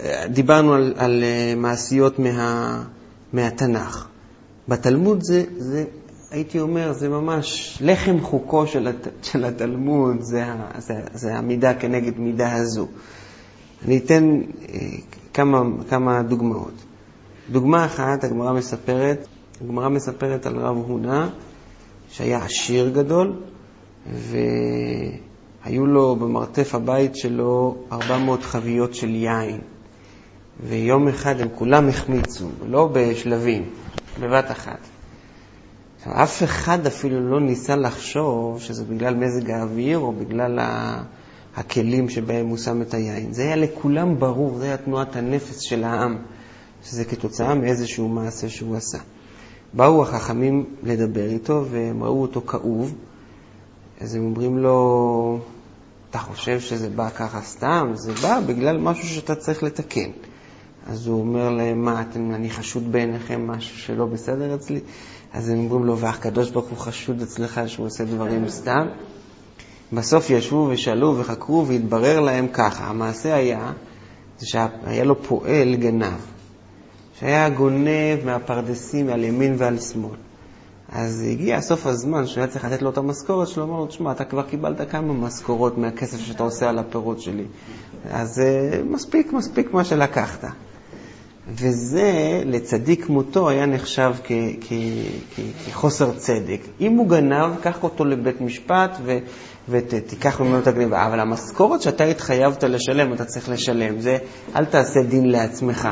דיברנו על מעשיות מהתנ"ך. בתלמוד זה, הייתי אומר, זה ממש לחם חוקו של התלמוד, זה המידה כנגד מידה הזו. אני אתן כמה דוגמאות. דוגמה אחת, הגמרא מספרת על רב הונא, שהיה עשיר גדול, והיו לו במרתף הבית שלו 400 חביות של יין. ויום אחד הם כולם החמיצו, לא בשלבים, בבת אחת. אף אחד אפילו לא ניסה לחשוב שזה בגלל מזג האוויר או בגלל הכלים שבהם הוא שם את היין. זה היה לכולם ברור, זה היה תנועת הנפש של העם, שזה כתוצאה מאיזשהו מעשה שהוא עשה. באו החכמים לדבר איתו והם ראו אותו כאוב, אז הם אומרים לו, אתה חושב שזה בא ככה סתם? זה בא בגלל משהו שאתה צריך לתקן. אז הוא אומר להם, אני חשוד בעיניכם משהו שלא בסדר אצלי? אז הם אומרים לו, והקדוש ברוך הוא חשוד אצלך שהוא עושה דברים סתם? בסוף ישבו ושאלו וחקרו והתברר להם ככה. המעשה היה שהיה לו פועל גנב, שהיה גונב מהפרדסים על ימין ועל שמאל. אז הגיע סוף הזמן שהיה צריך לתת לו את המשכורת שלו, אמר לו, תשמע, אתה כבר קיבלת כמה משכורות מהכסף שאתה עושה על הפירות שלי. אז מספיק מה שלקחת. וזה, לצדיק מותו, היה נחשב כחוסר צדק. אם הוא גנב, קח אותו לבית משפט ותיקח ממנו את הגניבה. אבל המשכורת שאתה התחייבת לשלם, אתה צריך לשלם. זה, אל תעשה דין לעצמך.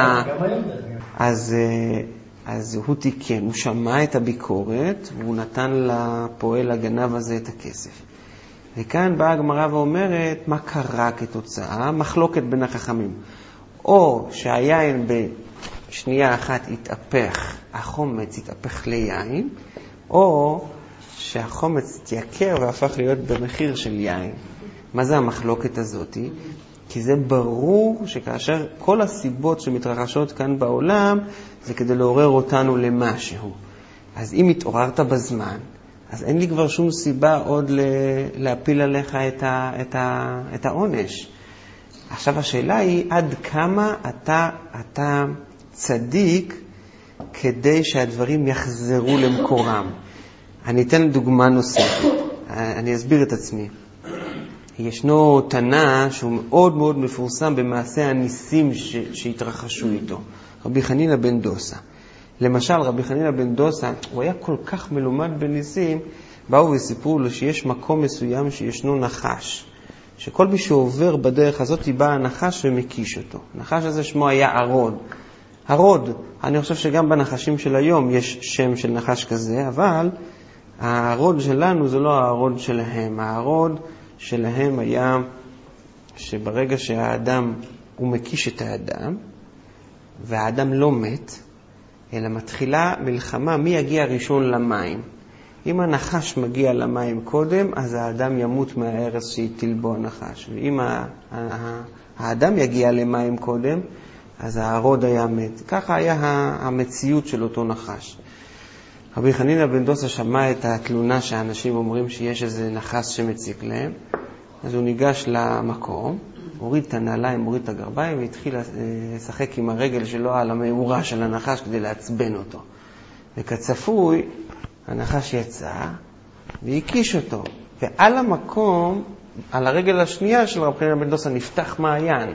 אז הוא תיקן, הוא שמע את הביקורת, והוא נתן לפועל הגנב הזה את הכסף. וכאן באה הגמרא ואומרת, מה קרה כתוצאה? מחלוקת בין החכמים. או שהיין בשנייה אחת התהפך, החומץ התהפך ליין, או שהחומץ התייקר והפך להיות במחיר של יין. מה זה המחלוקת הזאת? כי זה ברור שכאשר כל הסיבות שמתרחשות כאן בעולם, זה כדי לעורר אותנו למשהו. אז אם התעוררת בזמן, אז אין לי כבר שום סיבה עוד להפיל עליך את העונש. עכשיו השאלה היא, עד כמה אתה צדיק כדי שהדברים יחזרו למקורם. אני אתן דוגמה נוספת, אני אסביר את עצמי. ישנו תנא שהוא מאוד מאוד מפורסם במעשה הניסים שהתרחשו איתו, רבי חנינא בן דוסה. למשל, רבי חנינא בן דוסה, הוא היה כל כך מלומד בניסים, באו וסיפרו לו שיש מקום מסוים שישנו נחש, שכל מי שעובר בדרך הזאת בא הנחש ומקיש אותו. הנחש הזה שמו היה הרוד. אני חושב שגם בנחשים של היום יש שם של נחש כזה, אבל הרוד שלנו זה לא הרוד שלהם. הרוד שלהם היה שברגע שהאדם, הוא מקיש את האדם, והאדם לא מת, אלא מתחילה מלחמה מי יגיע ראשון למים. אם הנחש מגיע למים קודם, אז האדם ימות מהארץ שהטיל בו הנחש. ואם האדם יגיע למים קודם, אז הרוד היה מת. ככה היה המציאות של אותו נחש. רבי חנינא בן דוסה שמע את התלונה שהאנשים אומרים שיש איזה נחש שמציק להם, אז הוא ניגש למקום, הוריד את הנעליים, הוריד את הגרביים, והתחיל לשחק עם הרגל שלו על המאורה של הנחש כדי לעצבן אותו. וכצפוי, הנחש יצא והקיש אותו. ועל המקום, על הרגל השנייה של רבי חנינא בן דוסה נפתח מעיין,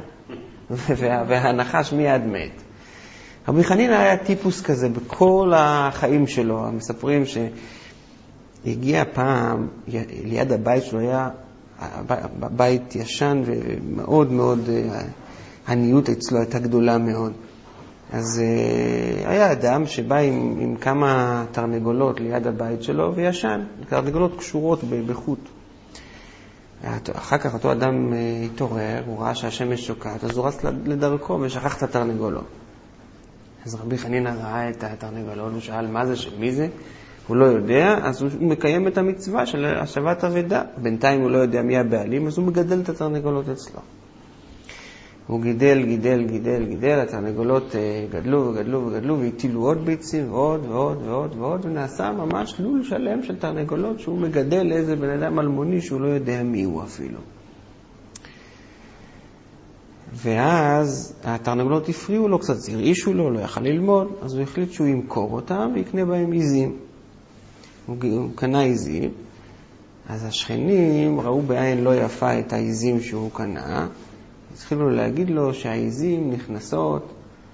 והנחש מיד מת. רבי חנינא היה טיפוס כזה בכל החיים שלו. המספרים שהגיע פעם, ליד הבית שלו היה בית ישן ומאוד מאוד, העניות אצלו הייתה גדולה מאוד. אז היה אדם שבא עם כמה תרנגולות ליד הבית שלו וישן, תרנגולות קשורות בחוט. אחר כך אותו אדם התעורר, הוא ראה שהשמש שוקעת, אז הוא רץ לדרכו ושכח את התרנגולות. אז רבי חנינא ראה את התרנגולות, הוא שאל מה זה, מי זה? הוא לא יודע, אז הוא מקיים את המצווה של השבת אבדה. בינתיים הוא לא יודע מי הבעלים, אז הוא מגדל את התרנגולות אצלו. הוא גידל, התרנגולות גדלו והטילו עוד ביצים ועוד, ונעשה ממש לול שלם של תרנגולות שהוא מגדל לאיזה בן אדם אלמוני שהוא לא יודע מי הוא אפילו. ואז התרנגולות הפריעו לו קצת, הרעישו לו, לא יכל ללמוד, אז הוא החליט שהוא ימכור אותם ויקנה בהם עיזים. הוא קנה עיזים, אז השכנים ראו בעין לא יפה את העיזים שהוא קנה, התחילו להגיד לו שהעיזים נכנסות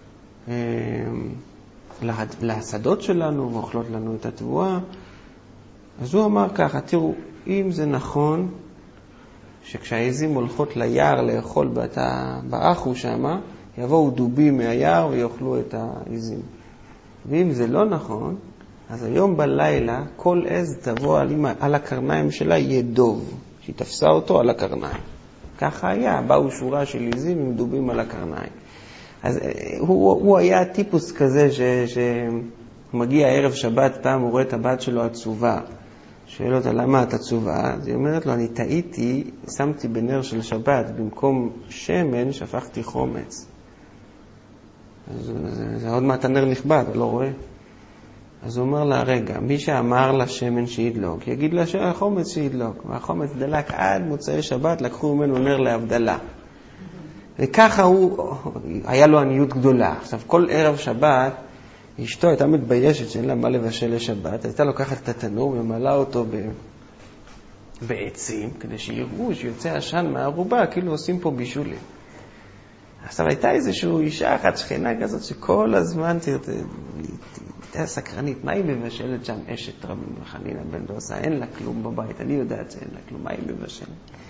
לשדות שלנו ואוכלות לנו את התבואה. אז הוא אמר ככה, תראו, אם זה נכון שכשהעיזים הולכות ליער לאכול באחו שמה, יבואו דובים מהיער ויאכלו את העיזים. ואם זה לא נכון, אז היום בלילה כל עז תבוא על הקרניים שלה יהיה דוב, שהיא תפסה אותו על הקרניים. ככה היה, באו שורה של עיזים עם דובים על הקרניים. אז הוא היה טיפוס כזה שמגיע ערב שבת, פעם הוא רואה את הבת שלו עצובה. שואל אותה, למה את עצובה? אז היא אומרת לו, אני טעיתי, שמתי בנר של שבת, במקום שמן שפכתי חומץ. אז זה עוד מעט הנר נכבד, אתה לא רואה? אז הוא אומר לה, רגע, מי שאמר לשמן שידלוק, יגיד לה שהחומץ שידלוק. והחומץ דלק עד מוצאי שבת, לקחו ממנו נר להבדלה. וככה היה לו עניות גדולה. עכשיו, כל ערב שבת, אשתו הייתה מתביישת שאין לה מה לבשל לשבת, הייתה לוקחת את התנור וממלאה אותו בעצים, כדי שיראו שיוצא עשן מהערובה, כאילו עושים פה בישולים. עכשיו, הייתה איזושהי אישה אחת שכנה כזאת שכל הזמן הייתה סקרנית, מה היא מבשלת שם? אשת רבי חנינא בן דוסה, אין לה כלום בבית, אני יודעת שאין לה כלום, מה היא מבשלת?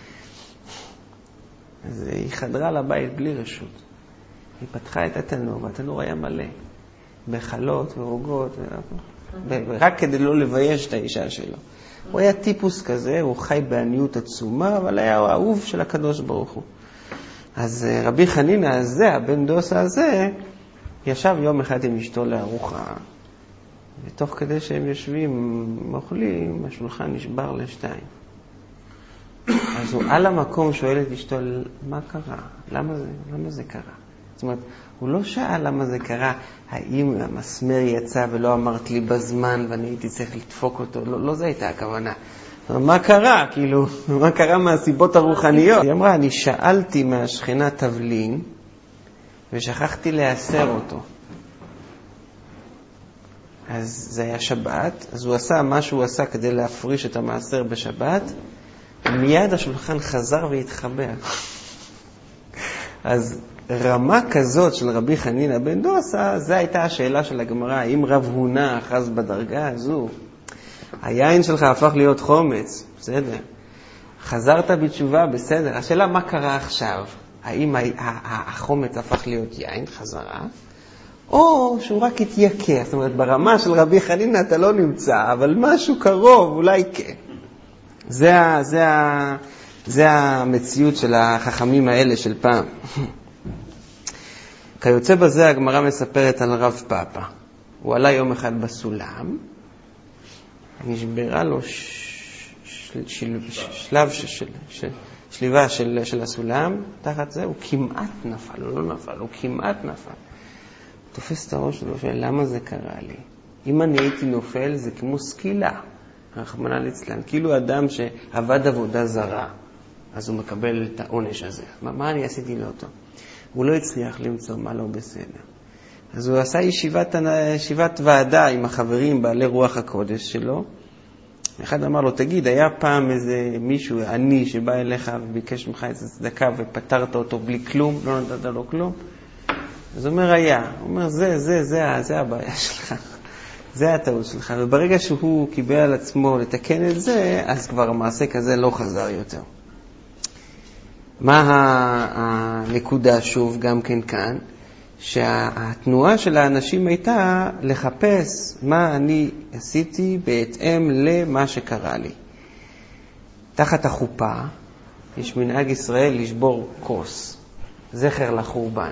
אז היא חדרה לבית בלי רשות. היא פתחה את התנור, והתנור היה מלא, בחלות ורוגות, ורק כדי לא לבייש את האישה שלו. הוא היה טיפוס כזה, הוא חי בעניות עצומה, אבל היה האהוב של הקדוש ברוך הוא. אז רבי חנינא הזה, הבן דוסה הזה, ישב יום אחד עם אשתו לארוחה, ותוך כדי שהם יושבים אוכלים, השולחן נשבר לשתיים. אז הוא על המקום שואל את אשתו, מה קרה? למה זה קרה? זאת אומרת, הוא לא שאל למה זה קרה, האם המסמר יצא ולא אמרת לי בזמן ואני הייתי צריך לדפוק אותו, לא זה הייתה הכוונה. מה קרה? כאילו, מה קרה מהסיבות הרוחניות? היא אמרה, אני שאלתי מהשכנה תבלין ושכחתי להסר אותו. אז זה היה שבת, אז הוא עשה מה שהוא עשה כדי להפריש את המעשר בשבת, מיד השולחן חזר והתחבר. אז רמה כזאת של רבי חנינא בן דוסה, זו הייתה השאלה של הגמרא, האם רב הונא אחז בדרגה הזו? היין שלך הפך להיות חומץ, בסדר. חזרת בתשובה, בסדר. השאלה מה קרה עכשיו? האם החומץ הפך להיות יין, חזרה? או שהוא רק התייקר, זאת אומרת, ברמה של רבי חנינא אתה לא נמצא, אבל משהו קרוב, אולי כן. זה המציאות של החכמים האלה של פעם. כיוצא בזה הגמרא מספרת על רב פאפא. הוא עלה יום אחד בסולם, נשברה לו שליבה של הסולם, תחת זה הוא כמעט נפל, הוא לא נפל, הוא כמעט נפל. תופס את הראש שלו, למה זה קרה לי? אם אני הייתי נופל זה כמו סקילה, רחמנא ליצלן, כאילו אדם שעבד עבודה זרה, אז הוא מקבל את העונש הזה. מה אני עשיתי לו אותו? הוא לא הצליח למצוא מה לא בסדר. אז הוא עשה ישיבת ועדה עם החברים בעלי רוח הקודש שלו. אחד אמר לו, תגיד, היה פעם איזה מישהו עני שבא אליך וביקש ממך איזה צדקה ופתרת אותו בלי כלום, לא נתת לו כלום? אז הוא אומר, היה. הוא אומר, זה הבעיה שלך. זה הטעות שלך. וברגע שהוא קיבל על עצמו לתקן את זה, אז כבר המעשה כזה לא חזר יותר. מה הנקודה שוב גם כן כאן? שהתנועה של האנשים הייתה לחפש מה אני עשיתי בהתאם למה שקרה לי. תחת החופה יש מנהג ישראל לשבור כוס, זכר לחורבן.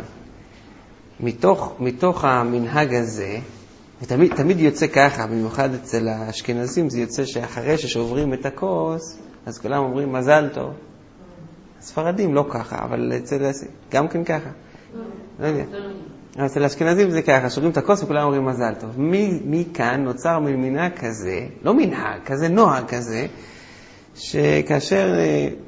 מתוך המנהג הזה, ותמיד יוצא ככה, במיוחד אצל האשכנזים, זה יוצא שאחרי ששוברים את הכוס, אז כולם אומרים מזל טוב. הספרדים לא ככה, אבל גם כן ככה. לא יודע. אצל האשכנזים זה ככה, שוברים את הכוס וכולם אומרים מזל טוב. מכאן נוצר מנהג כזה, לא מנהג, כזה נוהג כזה, שכאשר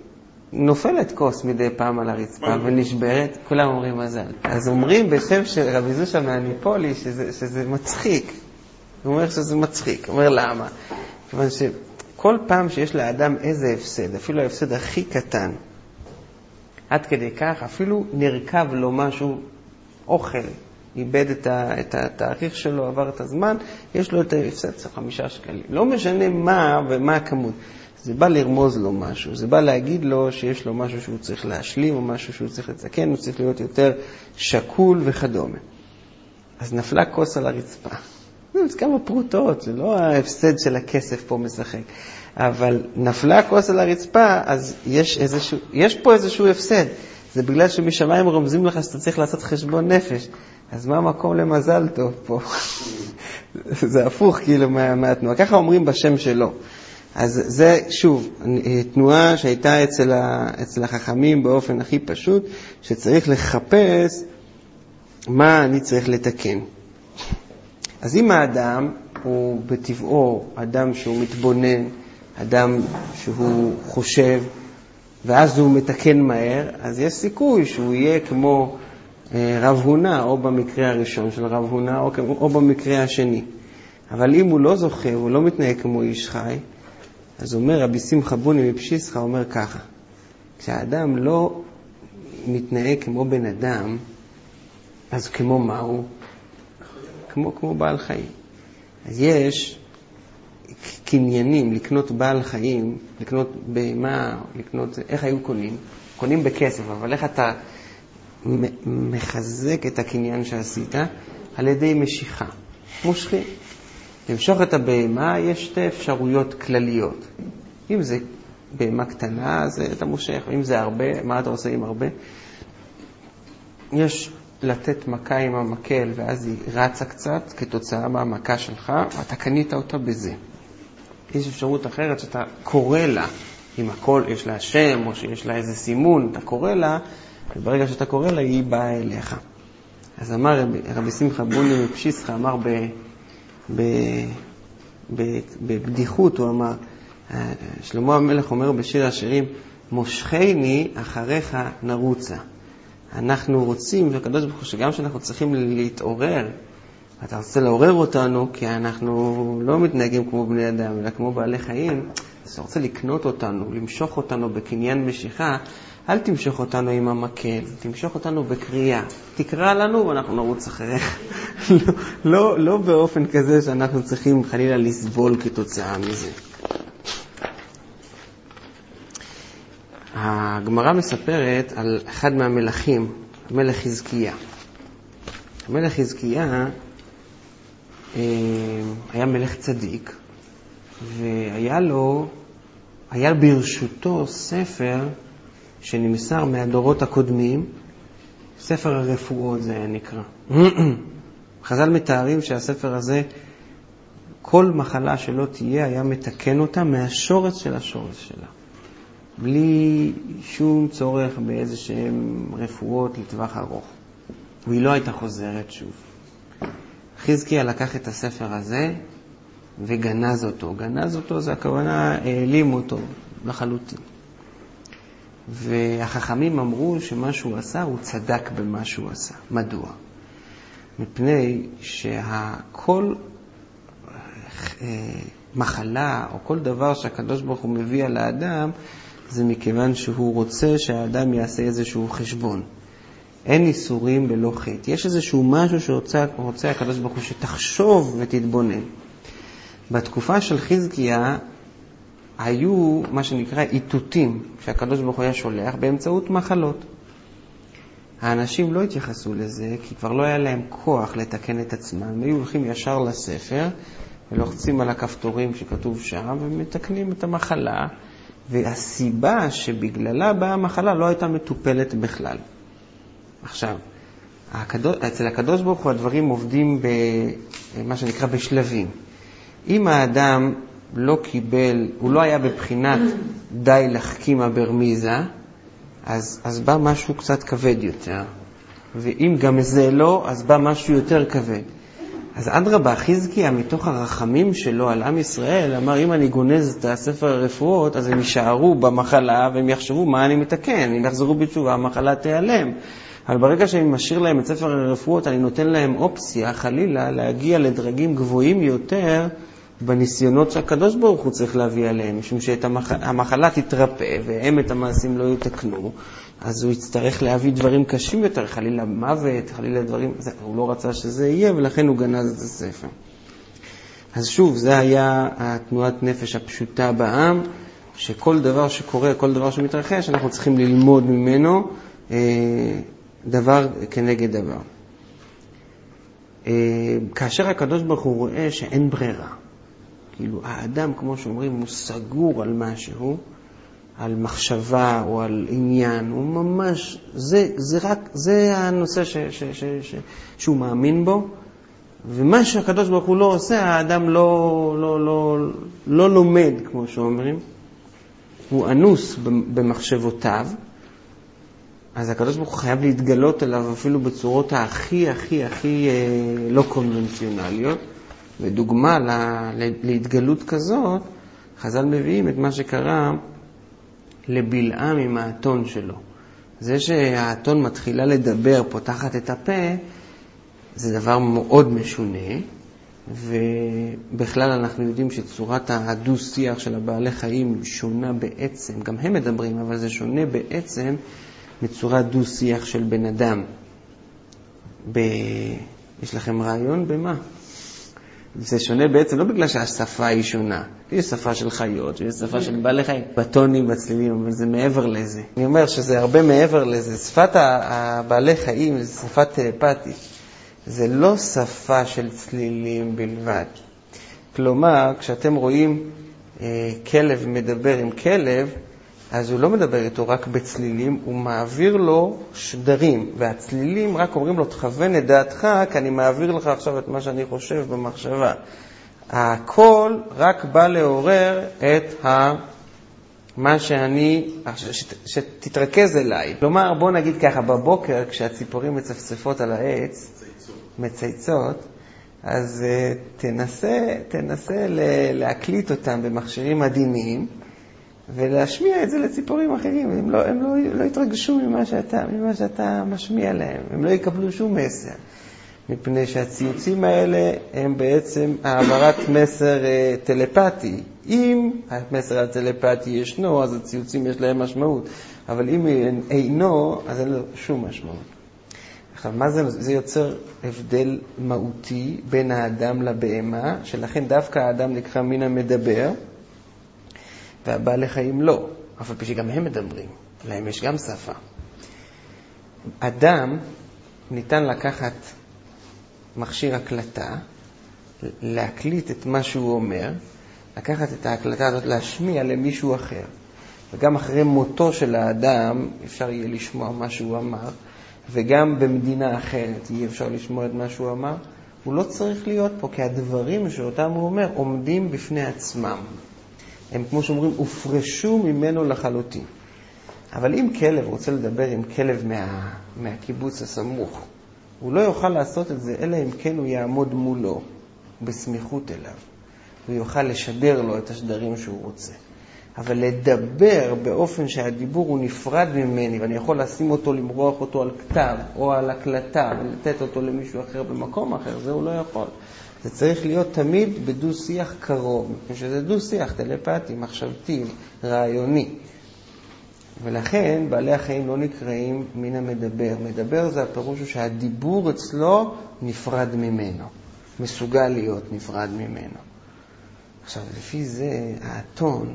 נופלת כוס מדי פעם על הרצפה ונשברת, כולם אומרים מזל. אז אומרים בשם של רבי זושה מהניפולי שזה מצחיק. הוא אומר שזה מצחיק. הוא אומר למה? כיוון שכל פעם שיש לאדם איזה הפסד, אפילו ההפסד הכי קטן, עד כדי כך, אפילו נרכב לו משהו, אוכל, איבד את התאריך שלו, עבר את הזמן, יש לו את ההפסד 5 שקלים. לא משנה מה ומה הכמות. זה בא לרמוז לו משהו, זה בא להגיד לו שיש לו משהו שהוא צריך להשלים, או משהו שהוא צריך לצקן, הוא צריך להיות יותר שקול וכדומה. אז נפלה כוס על הרצפה. זה כמה פרוטות, זה לא ההפסד של הכסף פה משחק. אבל נפלה כוס על הרצפה, אז יש פה איזשהו הפסד. זה בגלל שמשמיים רומזים לך שאתה צריך לעשות חשבון נפש. אז מה המקום למזל טוב פה? זה הפוך כאילו מהתנועה. ככה אומרים בשם שלו. אז זה שוב, תנועה שהייתה אצל החכמים באופן הכי פשוט, שצריך לחפש מה אני צריך לתקן. אז אם האדם הוא בטבעו אדם שהוא מתבונן, אדם שהוא חושב, ואז הוא מתקן מהר, אז יש סיכוי שהוא יהיה כמו רב הונא, או במקרה הראשון של רב הונא, או במקרה השני. אבל אם הוא לא זוכה, הוא לא מתנהג כמו איש חי, אז אומר רבי שמחה בוני מפשיסחה, אומר ככה, כשהאדם לא מתנהג כמו בן אדם, אז כמו מה הוא? כמו בעל חיים. אז יש קניינים, לקנות בעל חיים, לקנות בהמה, לקנות, איך היו קונים? קונים בכסף, אבל איך אתה מחזק את הקניין שעשית? על ידי משיכה. מושכים. למשוך את הבהמה יש 2 אפשרויות כלליות. אם זה בהמה קטנה, אז אתה מושך. אם זה הרבה, מה אתה עושה עם הרבה? יש לתת מכה עם המקל, ואז היא רצה קצת כתוצאה מהמכה שלך, ואתה קנית אותה בזה. יש אפשרות אחרת שאתה קורא לה, אם הכל יש לה שם, או שיש לה איזה סימון, אתה קורא לה, וברגע שאתה קורא לה, היא באה אליך. אז אמר רבי שמחה בוני מפשיסחה, אמר בבדיחות, הוא אמר, שלמה המלך אומר בשיר השירים, מושכני אחריך נרוצה. אנחנו רוצים, והקדוש ברוך הוא שגם שאנחנו צריכים להתעורר, אתה רוצה לעורר אותנו, כי אנחנו לא מתנהגים כמו בני אדם, אלא כמו בעלי חיים, אז אתה רוצה לקנות אותנו, למשוך אותנו בקניין משיכה, אל תמשוך אותנו עם המקל, תמשוך אותנו בקריאה. תקרא לנו ואנחנו נרוץ אחריך. לא באופן כזה שאנחנו צריכים חלילה לסבול כתוצאה מזה. הגמרא מספרת על אחד מהמלכים, המלך חזקיה. המלך חזקיה היה מלך צדיק, היה ברשותו ספר שנמסר מהדורות הקודמים, ספר הרפואות זה היה נקרא. חז"ל מתארים שהספר הזה, כל מחלה שלא תהיה, היה מתקן אותה מהשורש של השורש שלה. בלי שום צורך באיזה שהם רפואות לטווח ארוך. והיא לא הייתה חוזרת שוב. חזקיה לקח את הספר הזה וגנז אותו. גנז אותו זה הכוונה, העלים אותו לחלוטין. והחכמים אמרו שמה שהוא עשה, הוא צדק במה שהוא עשה. מדוע? מפני שכל מחלה או כל דבר שהקדוש ברוך הוא מביא על האדם, זה מכיוון שהוא רוצה שהאדם יעשה איזשהו חשבון. אין איסורים בלא חטא. יש איזשהו משהו שרוצה הקדוש ברוך הוא שתחשוב ותתבונן. בתקופה של חזקיה היו מה שנקרא איתותים שהקדוש ברוך הוא היה שולח באמצעות מחלות. האנשים לא התייחסו לזה כי כבר לא היה להם כוח לתקן את עצמם. הם היו הולכים ישר לספר ולוחצים על הכפתורים שכתוב שם ומתקנים את המחלה, והסיבה שבגללה באה המחלה לא הייתה מטופלת בכלל. עכשיו, אצל הקדוש ברוך הוא הדברים עובדים במה שנקרא בשלבים. אם האדם לא קיבל, הוא לא היה בבחינת די לחכימה ברמיזה, אז בא משהו קצת כבד יותר. ואם גם זה לא, אז בא משהו יותר כבד. אז אדרבה, חזקיה מתוך הרחמים שלו על עם ישראל, אמר אם אני גונז את הספר הרפואות, אז הם יישארו במחלה והם יחשבו מה אני מתקן, אם יחזרו בתשובה, המחלה תיעלם. אבל ברגע שאני משאיר להם את ספר הרפואות, אני נותן להם אופציה, חלילה, להגיע לדרגים גבוהים יותר בניסיונות שהקדוש ברוך הוא צריך להביא עליהם, משום שהמחלה תתרפא והם את המעשים לא יתקנו, אז הוא יצטרך להביא דברים קשים יותר, חלילה מוות, חלילה דברים, הוא לא רצה שזה יהיה ולכן הוא גנז את הספר. אז שוב, זה היה התנועת נפש הפשוטה בעם, שכל דבר שקורה, כל דבר שמתרחש, אנחנו צריכים ללמוד ממנו דבר כנגד דבר. כאשר הקדוש ברוך הוא רואה שאין ברירה, כאילו האדם, כמו שאומרים, הוא סגור על משהו, על מחשבה או על עניין, הוא ממש, זה הנושא שהוא מאמין בו, ומה שהקדוש ברוך הוא לא עושה, האדם לא לומד, כמו שאומרים, הוא אנוס במחשבותיו, אז הקדוש ברוך הוא חייב להתגלות אליו אפילו בצורות הכי לא קונבנציונליות, ודוגמה להתגלות כזאת, חז"ל מביאים את מה שקרה לבלעם עם האתון שלו. זה שהאתון מתחילה לדבר, פותחת את הפה, זה דבר מאוד משונה, ובכלל אנחנו יודעים שצורת הדו-שיח של הבעלי חיים שונה בעצם, גם הם מדברים, אבל זה שונה בעצם מצורת דו-שיח של בן אדם. יש לכם רעיון במה? זה שונה בעצם לא בגלל שהשפה היא שונה. יש שפה של חיות, יש שפה של בעלי חיים, בטונים, בצלילים, אבל זה מעבר לזה. אני אומר שזה הרבה מעבר לזה. שפת הבעלי חיים זה שפה טלפתית. זה לא שפה של צלילים בלבד. כלומר, כשאתם רואים כלב מדבר עם כלב, אז הוא לא מדבר איתו רק בצלילים, הוא מעביר לו שדרים, והצלילים רק אומרים לו, תכוון את דעתך, כי אני מעביר לך עכשיו את מה שאני חושב במחשבה. הכל רק בא לעורר את מה שתתרכז אליי. כלומר, בוא נגיד ככה, בבוקר, כשהציפורים מצפצפות על העץ, מצייצות, אז תנסה להקליט אותם במכשירים עדינים, ולהשמיע את זה לציפורים אחרים. הם לא יתרגשו ממה שאתה משמיע להם. הם לא יקבלו שום מסר. מפני שהציוצים האלה הם בעצם העברת מסר טלפתי. אם המסר הטלפתי ישנו, אז הציוצים יש להם משמעות. אבל אם אינו, אז אין לו שום משמעות. עכשיו, מה זה? זה יוצר הבדל מהותי בין האדם לבהמה, שלכן דווקא האדם נקרא מן המדבר, והבעלי חיים לא, אבל שגם הם מדברים, להם יש גם שפה. אדם ניתן לקחת מכשיר הקלטה, להקליט את מה שהוא אומר, לקחת את ההקלטה הזאת, להשמיע למישהו אחר. וגם אחרי מותו של האדם אפשר יהיה לשמוע מה שהוא אמר, וגם במדינה אחרת יהיה אפשר לשמוע את מה שהוא אמר. הוא לא צריך להיות פה, כי הדברים שאותם הוא אומר עומדים בפני עצמם. הם, כמו שאומרים, הופרשו ממנו לחלוטין. אבל אם כלב רוצה לדבר עם כלב מהקיבוץ הסמוך, הוא לא יוכל לעשות את זה, אלא אם כן הוא יעמוד מולו, בסמיכות אליו. הוא יוכל לשדר לו את השדרים שהוא רוצה. אבל לדבר באופן שהדיבור הוא נפרד ממני, ואני יכול לשים אותו, למרוח אותו על כתב או על הקלטה, ולתת אותו למישהו אחר במקום אחר, זה הוא לא יכול. זה צריך להיות תמיד בדו-שיח קרוב, שזה דו-שיח טלפתי, מחשבתי, רעיוני. ולכן בעלי החיים לא נקראים מן המדבר. מדבר זה הפירוש שהדיבור אצלו נפרד ממנו, מסוגל להיות נפרד ממנו. עכשיו, לפי זה, האתון,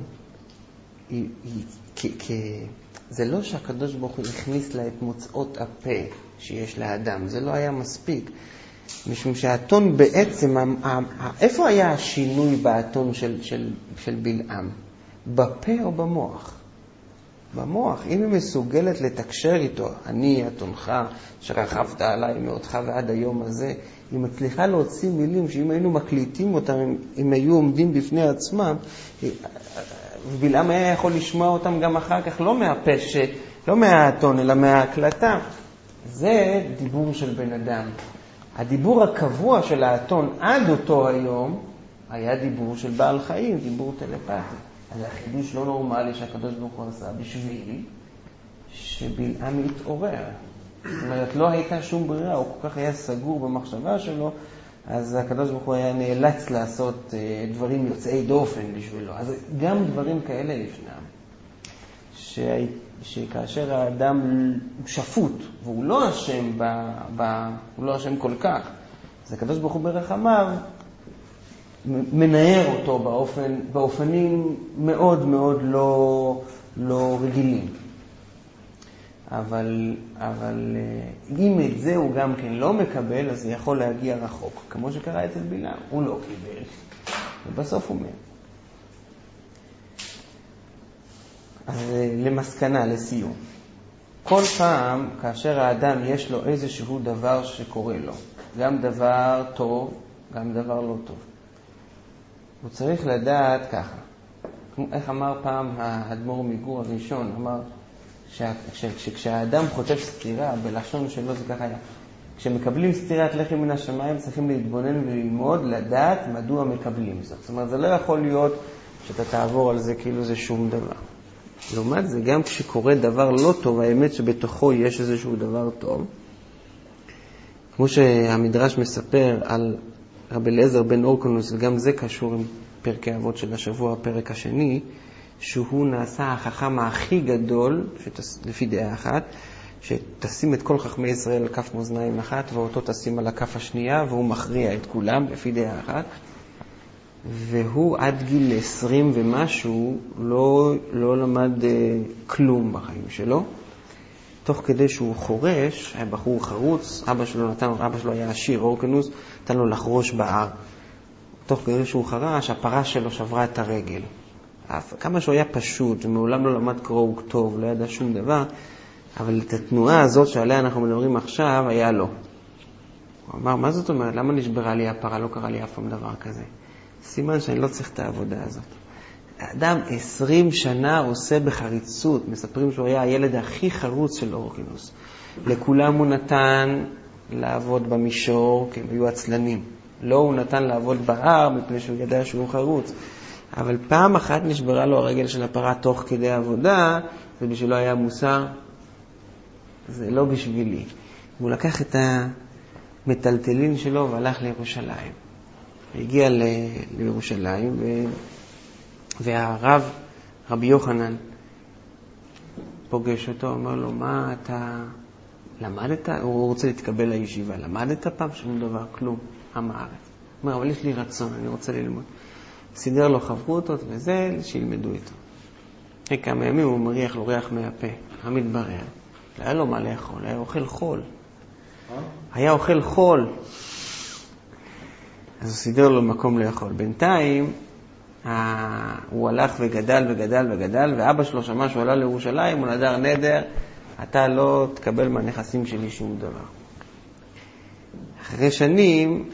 זה לא שהקדוש ברוך הוא הכניס לה את מוצאות הפה שיש לאדם, זה לא היה מספיק. משום שהאתון בעצם, איפה היה השינוי באתון של בלעם? בפה או במוח? במוח. אם היא מסוגלת לתקשר איתו, אני אתונך שרכבת עליי מאותך ועד היום הזה, היא מצליחה להוציא מילים שאם היינו מקליטים אותם, אם היו עומדים בפני עצמם, ובלעם היה יכול לשמוע אותם גם אחר כך, לא מהפה, לא מהאתון, אלא מההקלטה. זה דיבור של בן אדם. הדיבור הקבוע של האתון עד אותו היום היה דיבור של בעל חיים, דיבור טלפתי. אז החידוש לא נורמלי שהקדוש ברוך הוא עשה בשביל שבלעם יתעורר. זאת אומרת, לא הייתה שום ברירה, הוא כל כך היה סגור במחשבה שלו, אז הקדוש ברוך הוא היה נאלץ לעשות דברים יוצאי דופן בשבילו. אז גם דברים כאלה ישנם, שכאשר האדם שפוט, והוא לא אשם הוא לא אשם כל כך, אז הקדוש ברוך הוא ברחמיו מנער אותו באופנים מאוד מאוד לא רגילים. אבל אם את זה הוא גם כן לא מקבל, אז זה יכול להגיע רחוק. כמו שקרה אצל בלעם, הוא לא קיבל, ובסוף הוא מת. אז למסקנה, לסיום. כל פעם כאשר האדם יש לו איזשהו דבר שקורה לו, גם דבר טוב, גם דבר לא טוב, הוא צריך לדעת ככה. איך אמר פעם האדמו"ר מגור הראשון, אמר שכשהאדם חוטף סתירה, בלשון שלו זה ככה היה, כשמקבלים סתירת לחם מן השמיים צריכים להתבונן וללמוד, לדעת מדוע מקבלים זאת. זאת אומרת, זה לא יכול להיות שאתה תעבור על זה כאילו זה שום דבר. לעומת זה, גם כשקורה דבר לא טוב, האמת שבתוכו יש איזשהו דבר טוב. כמו שהמדרש מספר על רבי אליעזר בן אורקנוס, וגם זה קשור עם פרקי אבות של השבוע, הפרק השני, שהוא נעשה החכם הכי גדול, לפי דעה אחת, שתשים את כל חכמי ישראל על כף מאזניים אחת, ואותו תשים על הכף השנייה, והוא מכריע את כולם, לפי דעה אחת. והוא עד גיל 20 ומשהו לא למד כלום בחיים שלו. תוך כדי שהוא חורש, היה בחור חרוץ, אבא שלו היה עשיר, אורקנוס, נתן לו לחרוש בהר. תוך כדי שהוא חרש, הפרה שלו שברה את הרגל. כמה שהוא היה פשוט, ומעולם לא למד קרוא וכתוב, לא ידע שום דבר, אבל את התנועה הזאת שעליה אנחנו מדברים עכשיו, היה לו. הוא אמר, מה זאת אומרת? למה נשברה לי הפרה? לא קרה לי אף פעם דבר כזה. סימן שאני לא צריך את העבודה הזאת. האדם 20 שנה עושה בחריצות, מספרים שהוא היה הילד הכי חרוץ של אורקנוס. לכולם הוא נתן לעבוד במישור, כי הם היו עצלנים. לא, הוא נתן לעבוד בהר, מפני שהוא ידע שהוא חרוץ. אבל פעם אחת נשברה לו הרגל של הפרה תוך כדי עבודה, זה בשבילו היה מוסר, זה לא בשבילי. הוא לקח את המטלטלין שלו והלך לירושלים. הגיע לירושלים, והרב, רבי יוחנן, פוגש אותו, אומר לו, מה אתה למדת? הוא רוצה להתקבל לישיבה. למדת פעם? שום דבר, כלום, עם הארץ. הוא אומר, אבל יש לי רצון, אני רוצה ללמוד. סידר לו חברותות וזה, שילמדו איתו. אחרי כמה ימים הוא מריח לו ריח מהפה, המתברר. לא היה לו מה לאכול, היה אוכל חול. היה אוכל חול. אז הוא סידר לו מקום לאכול. בינתיים, הוא הלך וגדל וגדל וגדל, ואבא שלו שמע שהוא עלה לירושלים, הוא נדר נדר, אתה לא תקבל מהנכסים שלי שום דבר. אחרי שנים,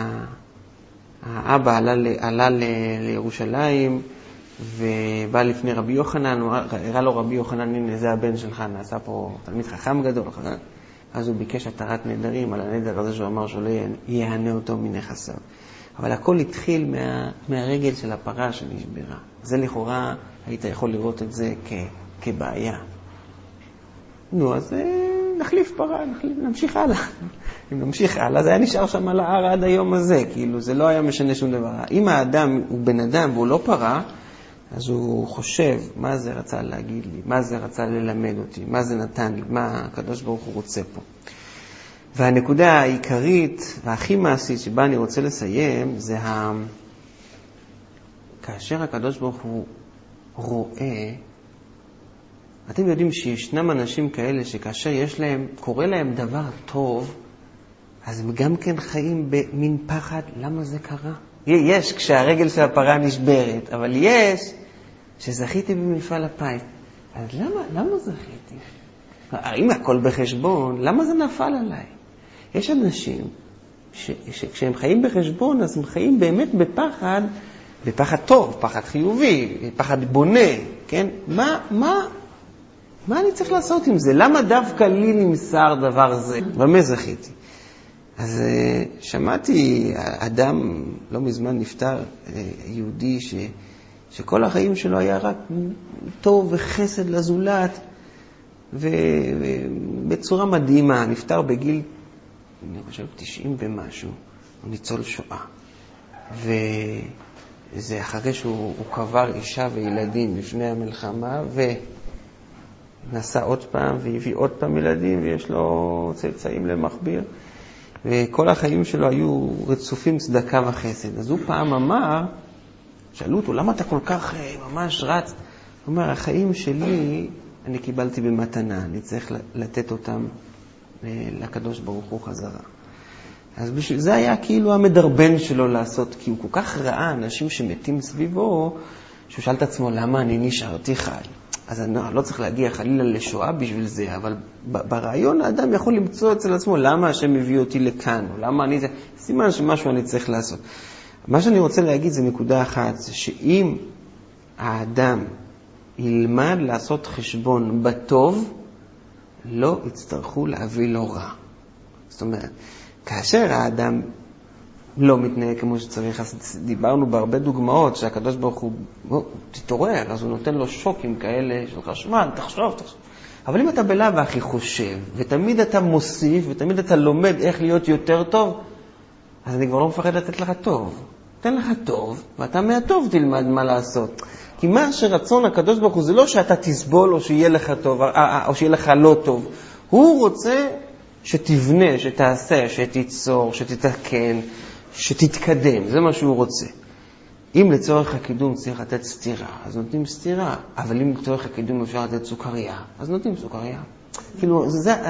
האבא עלה לירושלים, ובא לפני רבי יוחנן, הראה לו רבי יוחנן, הנה זה הבן שלך, נעשה פה תלמיד חכם גדול. אז הוא ביקש התרת נדרים על הנדר הזה שהוא אמר שלא יענה אותו מנכסיו. אבל הכל התחיל מהרגל של הפרה שנשברה. זה לכאורה, היית יכול לראות את זה כבעיה. נו, אז נחליף פרה, נמשיך הלאה. אם נמשיך הלאה, זה היה נשאר שם על ההר עד היום הזה. כאילו, זה לא היה משנה שום דבר. אם האדם הוא בן אדם והוא לא פרה, אז הוא חושב, מה זה רצה להגיד לי? מה זה רצה ללמד אותי? מה זה נתן לי? מה הקדוש ברוך הוא רוצה פה? והנקודה העיקרית והכי מעשית שבה אני רוצה לסיים, זה כאשר הקדוש ברוך הוא רואה, אתם יודעים שישנם אנשים כאלה שכאשר קורה להם דבר טוב, אז הם גם כן חיים במין פחד, למה זה קרה? יש כשהרגל של הפרה נשברת, אבל יש שזכיתי במפעל הפיס. אז למה זכיתי? אם הכל בחשבון, למה זה נפל עליי? יש אנשים שכשהם חיים בחשבון, אז הם חיים באמת בפחד טוב, פחד חיובי, פחד בונה, כן? מה אני צריך לעשות עם זה? למה דווקא לי נמסר דבר זה? במה זכיתי? אז שמעתי אדם, לא מזמן נפטר, יהודי, שכל החיים שלו היה רק טוב וחסד לזולת, ובצורה מדהימה, נפטר בגיל, אני חושב, 90 ומשהו, הוא ניצול שואה. וזה אחרי שהוא קבר אישה וילדים לפני המלחמה, ונסע עוד פעם והביא עוד פעם ילדים, ויש לו צאצאים למכביר. וכל החיים שלו היו רצופים צדקה וחסד. אז הוא פעם אמר, שאלו אותו, למה אתה כל כך ממש רץ? הוא אומר, החיים שלי אני קיבלתי במתנה, אני צריך לתת אותם לקדוש ברוך הוא חזרה. אז בשביל זה היה כאילו המדרבן שלו לעשות, כי הוא כל כך ראה אנשים שמתים סביבו, שהוא שאל את עצמו, למה אני נשארתי חי? אז אני לא צריך להגיע חלילה לשואה בשביל זה, אבל ברעיון האדם יכול למצוא אצל עצמו, למה השם מביא אותי לכאן, או למה אני זה, סימן שמשהו אני צריך לעשות. מה שאני רוצה להגיד זה נקודה אחת, זה שאם האדם ילמד לעשות חשבון בטוב, לא יצטרכו להביא לו רע. זאת אומרת, כאשר האדם לא מתנהג כמו שצריך, אז דיברנו בהרבה דוגמאות שהקדוש ברוך הוא תתעורר, אז הוא נותן לו שוקים כאלה של חשמל, תחשוב. אבל אם אתה בלב הכי חושב, ותמיד אתה מוסיף, ותמיד אתה לומד איך להיות יותר טוב, אז אני כבר לא מפחד לתת לך טוב. תן לך טוב, ואתה מהטוב תלמד מה לעשות. כי מה שרצון הקדוש ברוך הוא זה לא שאתה תסבול או שיהיה לך טוב, או שיהיה לך לא טוב. הוא רוצה שתבנה, שתעשה, שתיצור, שתתקן, שתתקדם. זה מה שהוא רוצה. אם לצורך הקידום צריך לתת סתירה, אז נותנים סתירה. אבל אם לצורך הקידום אפשר לתת סוכריה, אז נותנים סוכריה. כאילו,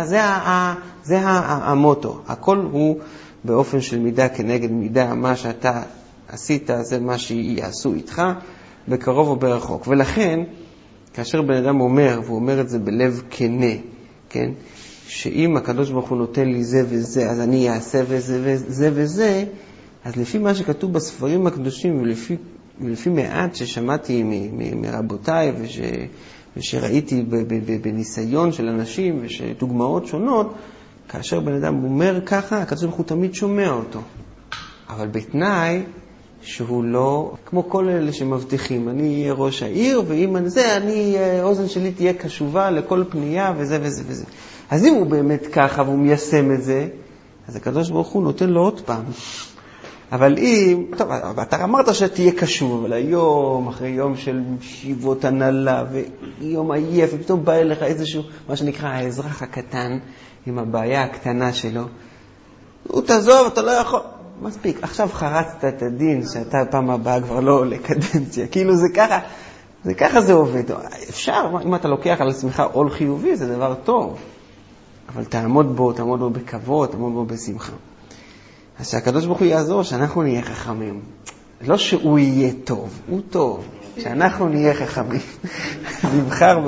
זה המוטו. הכל הוא באופן של מידה כנגד מידה. מה שאתה עשית, זה מה שיעשו איתך, בקרוב או ברחוק. ולכן, כאשר בן אדם אומר, והוא אומר את זה בלב כנה, כן? שאם הקדוש ברוך הוא נותן לי זה וזה, אז אני אעשה וזה וזה, אז לפי מה שכתוב בספרים הקדושים, ולפי מעט ששמעתי מרבותיי, ושראיתי בניסיון של אנשים, ודוגמאות שונות, כאשר בן אדם אומר ככה, הקדוש ברוך הוא תמיד שומע אותו. אבל בתנאי שהוא לא, כמו כל אלה שמבטיחים, אני אהיה ראש העיר, ואם אני זה, האוזן שלי תהיה קשובה לכל פנייה, וזה וזה וזה. אז אם הוא באמת ככה, והוא מיישם את זה, אז הקדוש ברוך הוא נותן לו עוד פעם. אבל אם, טוב, אתה אמרת שתהיה קשוב, אבל היום, אחרי יום של שיבות הנהלה, ויום עייף, ופתאום בא אליך איזשהו, מה שנקרא, האזרח הקטן, עם הבעיה הקטנה שלו, הוא תעזוב, אתה לא יכול. מספיק, עכשיו חרצת את הדין שאתה פעם הבאה כבר לא עולה קדנציה. כאילו זה ככה זה עובד. אפשר, אם אתה לוקח על עצמך עול חיובי, זה דבר טוב. אבל תעמוד בו בכבוד, תעמוד בו בשמחה. אז שהקדוש ברוך הוא יעזור, שאנחנו נהיה חכמים. לא שהוא יהיה טוב, הוא טוב. שאנחנו נהיה חכמים. נבחר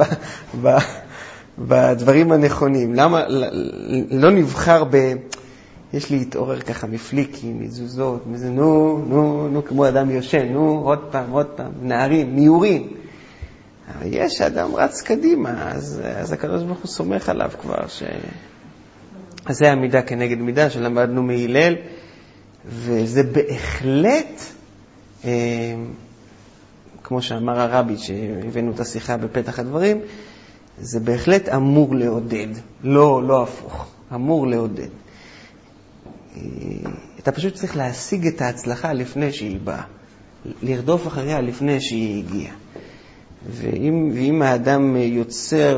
בדברים הנכונים. למה לא נבחר יש לי התעורר ככה מפליקים, מזוזות, מזה, נו, כמו אדם יושן, עוד פעם, נערים, מיורים. אבל יש אדם רץ קדימה, אז הקדוש ברוך הוא סומך עליו כבר, אז זה המידה כנגד מידה שלמדנו מהילל, וזה בהחלט, כמו שאמר הרבי, שהבאנו את השיחה בפתח הדברים, זה בהחלט אמור לעודד, לא הפוך, אמור לעודד. אתה פשוט צריך להשיג את ההצלחה לפני שהיא באה, לרדוף אחריה לפני שהיא הגיעה. ואם האדם יוצר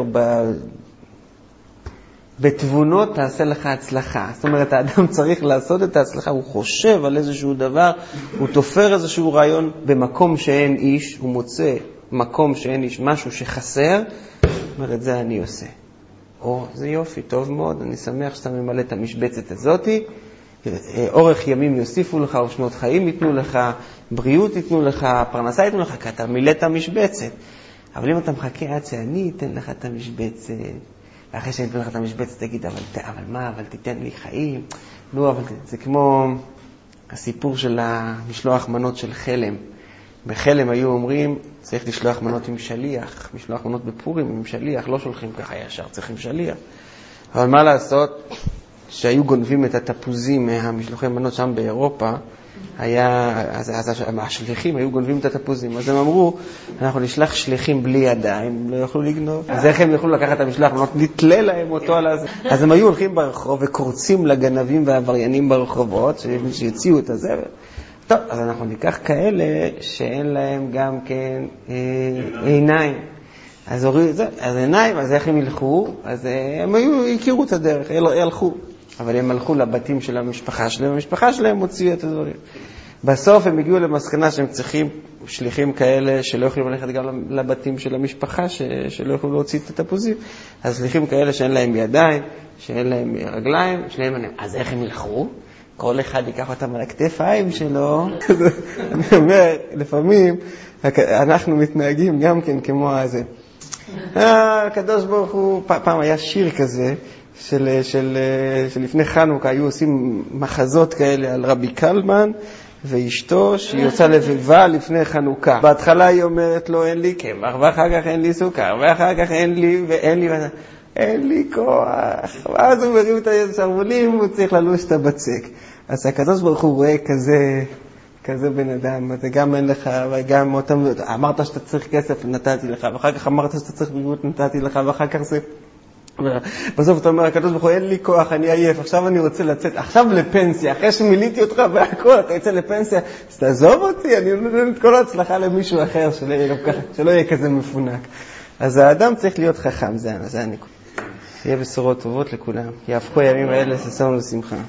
בתבונות, תעשה לך הצלחה. זאת אומרת, האדם צריך לעשות את ההצלחה, הוא חושב על איזשהו דבר, הוא תופר איזשהו רעיון במקום שאין איש, הוא מוצא מקום שאין איש, משהו שחסר, אומר, את זה אני עושה. זה יופי, טוב מאוד, אני שמח שאתה ממלא את המשבצת הזאת, אורך ימים יוסיפו לך, או שנות חיים ייתנו לך, בריאות ייתנו לך, פרנסה ייתנו לך, כי אתה מילא את המשבצת. אבל אם אתה מחכה עד שאני אתן לך את המשבצת, ואחרי שאני אתן לך את המשבצת תגיד, אבל תיתן לי חיים. לא, אבל זה כמו הסיפור של המשלוח מנות של חלם. בחלם היו אומרים, צריך לשלוח מנות עם שליח, משלוח מנות בפורים עם שליח, לא שולחים ככה ישר, צריכים שליח. אבל מה לעשות? שהיו גונבים את התפוזים מהמשלוחי מנות שם באירופה, אז השליחים היו גונבים את התפוזים. אז הם אמרו, אנחנו נשלח שליחים בלי ידיים, לא יוכלו לגנוב. אז איך הם יוכלו לקחת את המשלח, נתלה להם אותו על הזה. אז הם היו הולכים ברחוב וקורצים לגנבים והעבריינים ברחובות, שיציעו את הזה. טוב, אז אנחנו ניקח כאלה שאין להם גם כן עיניים. אז עיניים, אז איך הם ילכו? אז הם הכירו את הדרך, הלכו. אבל הם הלכו לבתים של המשפחה שלהם, המשפחה שלהם הוציאו את הדברים. בסוף הם הגיעו למסקנה שהם צריכים שליחים כאלה שלא יכולים ללכת גם לבתים של המשפחה, שלא יכולים להוציא את התפוזים. אז שליחים כאלה שאין להם ידיים, שאין להם רגליים, שלהם עיניים. אז איך הם ילכו? כל אחד ייקח אותם על הכתפיים שלו. אני אומר, לפעמים אנחנו מתנהגים גם כן כמו הזה. הקדוש ברוך הוא, פעם היה שיר כזה, שלפני חנוכה היו עושים מחזות כאלה על רבי קלמן ואשתו שהיא יוצאה לבלווה לפני חנוכה. בהתחלה היא אומרת לו אין לי קמח, ואחר כך אין לי סוכר, ואחר כך אין לי כוח. ואז הוא מרים את השרוולים, הוא צריך ללוש את הבצק. אז הקדוש ברוך הוא רואה כזה בן אדם, אתה גם אין לך, וגם אמרת שאתה צריך כסף, נתתי לך, ואחר כך אמרת שאתה צריך בריאות, נתתי לך, ואחר כך זה... בסוף אתה אומר, הקדוש ברוך הוא, אין לי כוח, אני עייף, עכשיו אני רוצה לצאת, עכשיו לפנסיה, אחרי שמיליתי אותך והכל, אתה יוצא לפנסיה, אז תעזוב אותי, אני נותן את כל ההצלחה למישהו אחר, שלא יהיה כזה מפונק. אז האדם צריך להיות חכם, זה הנקודה. שיהיה בשורות טובות לכולם, יהפכו הימים האלה ששמנו לשמחה.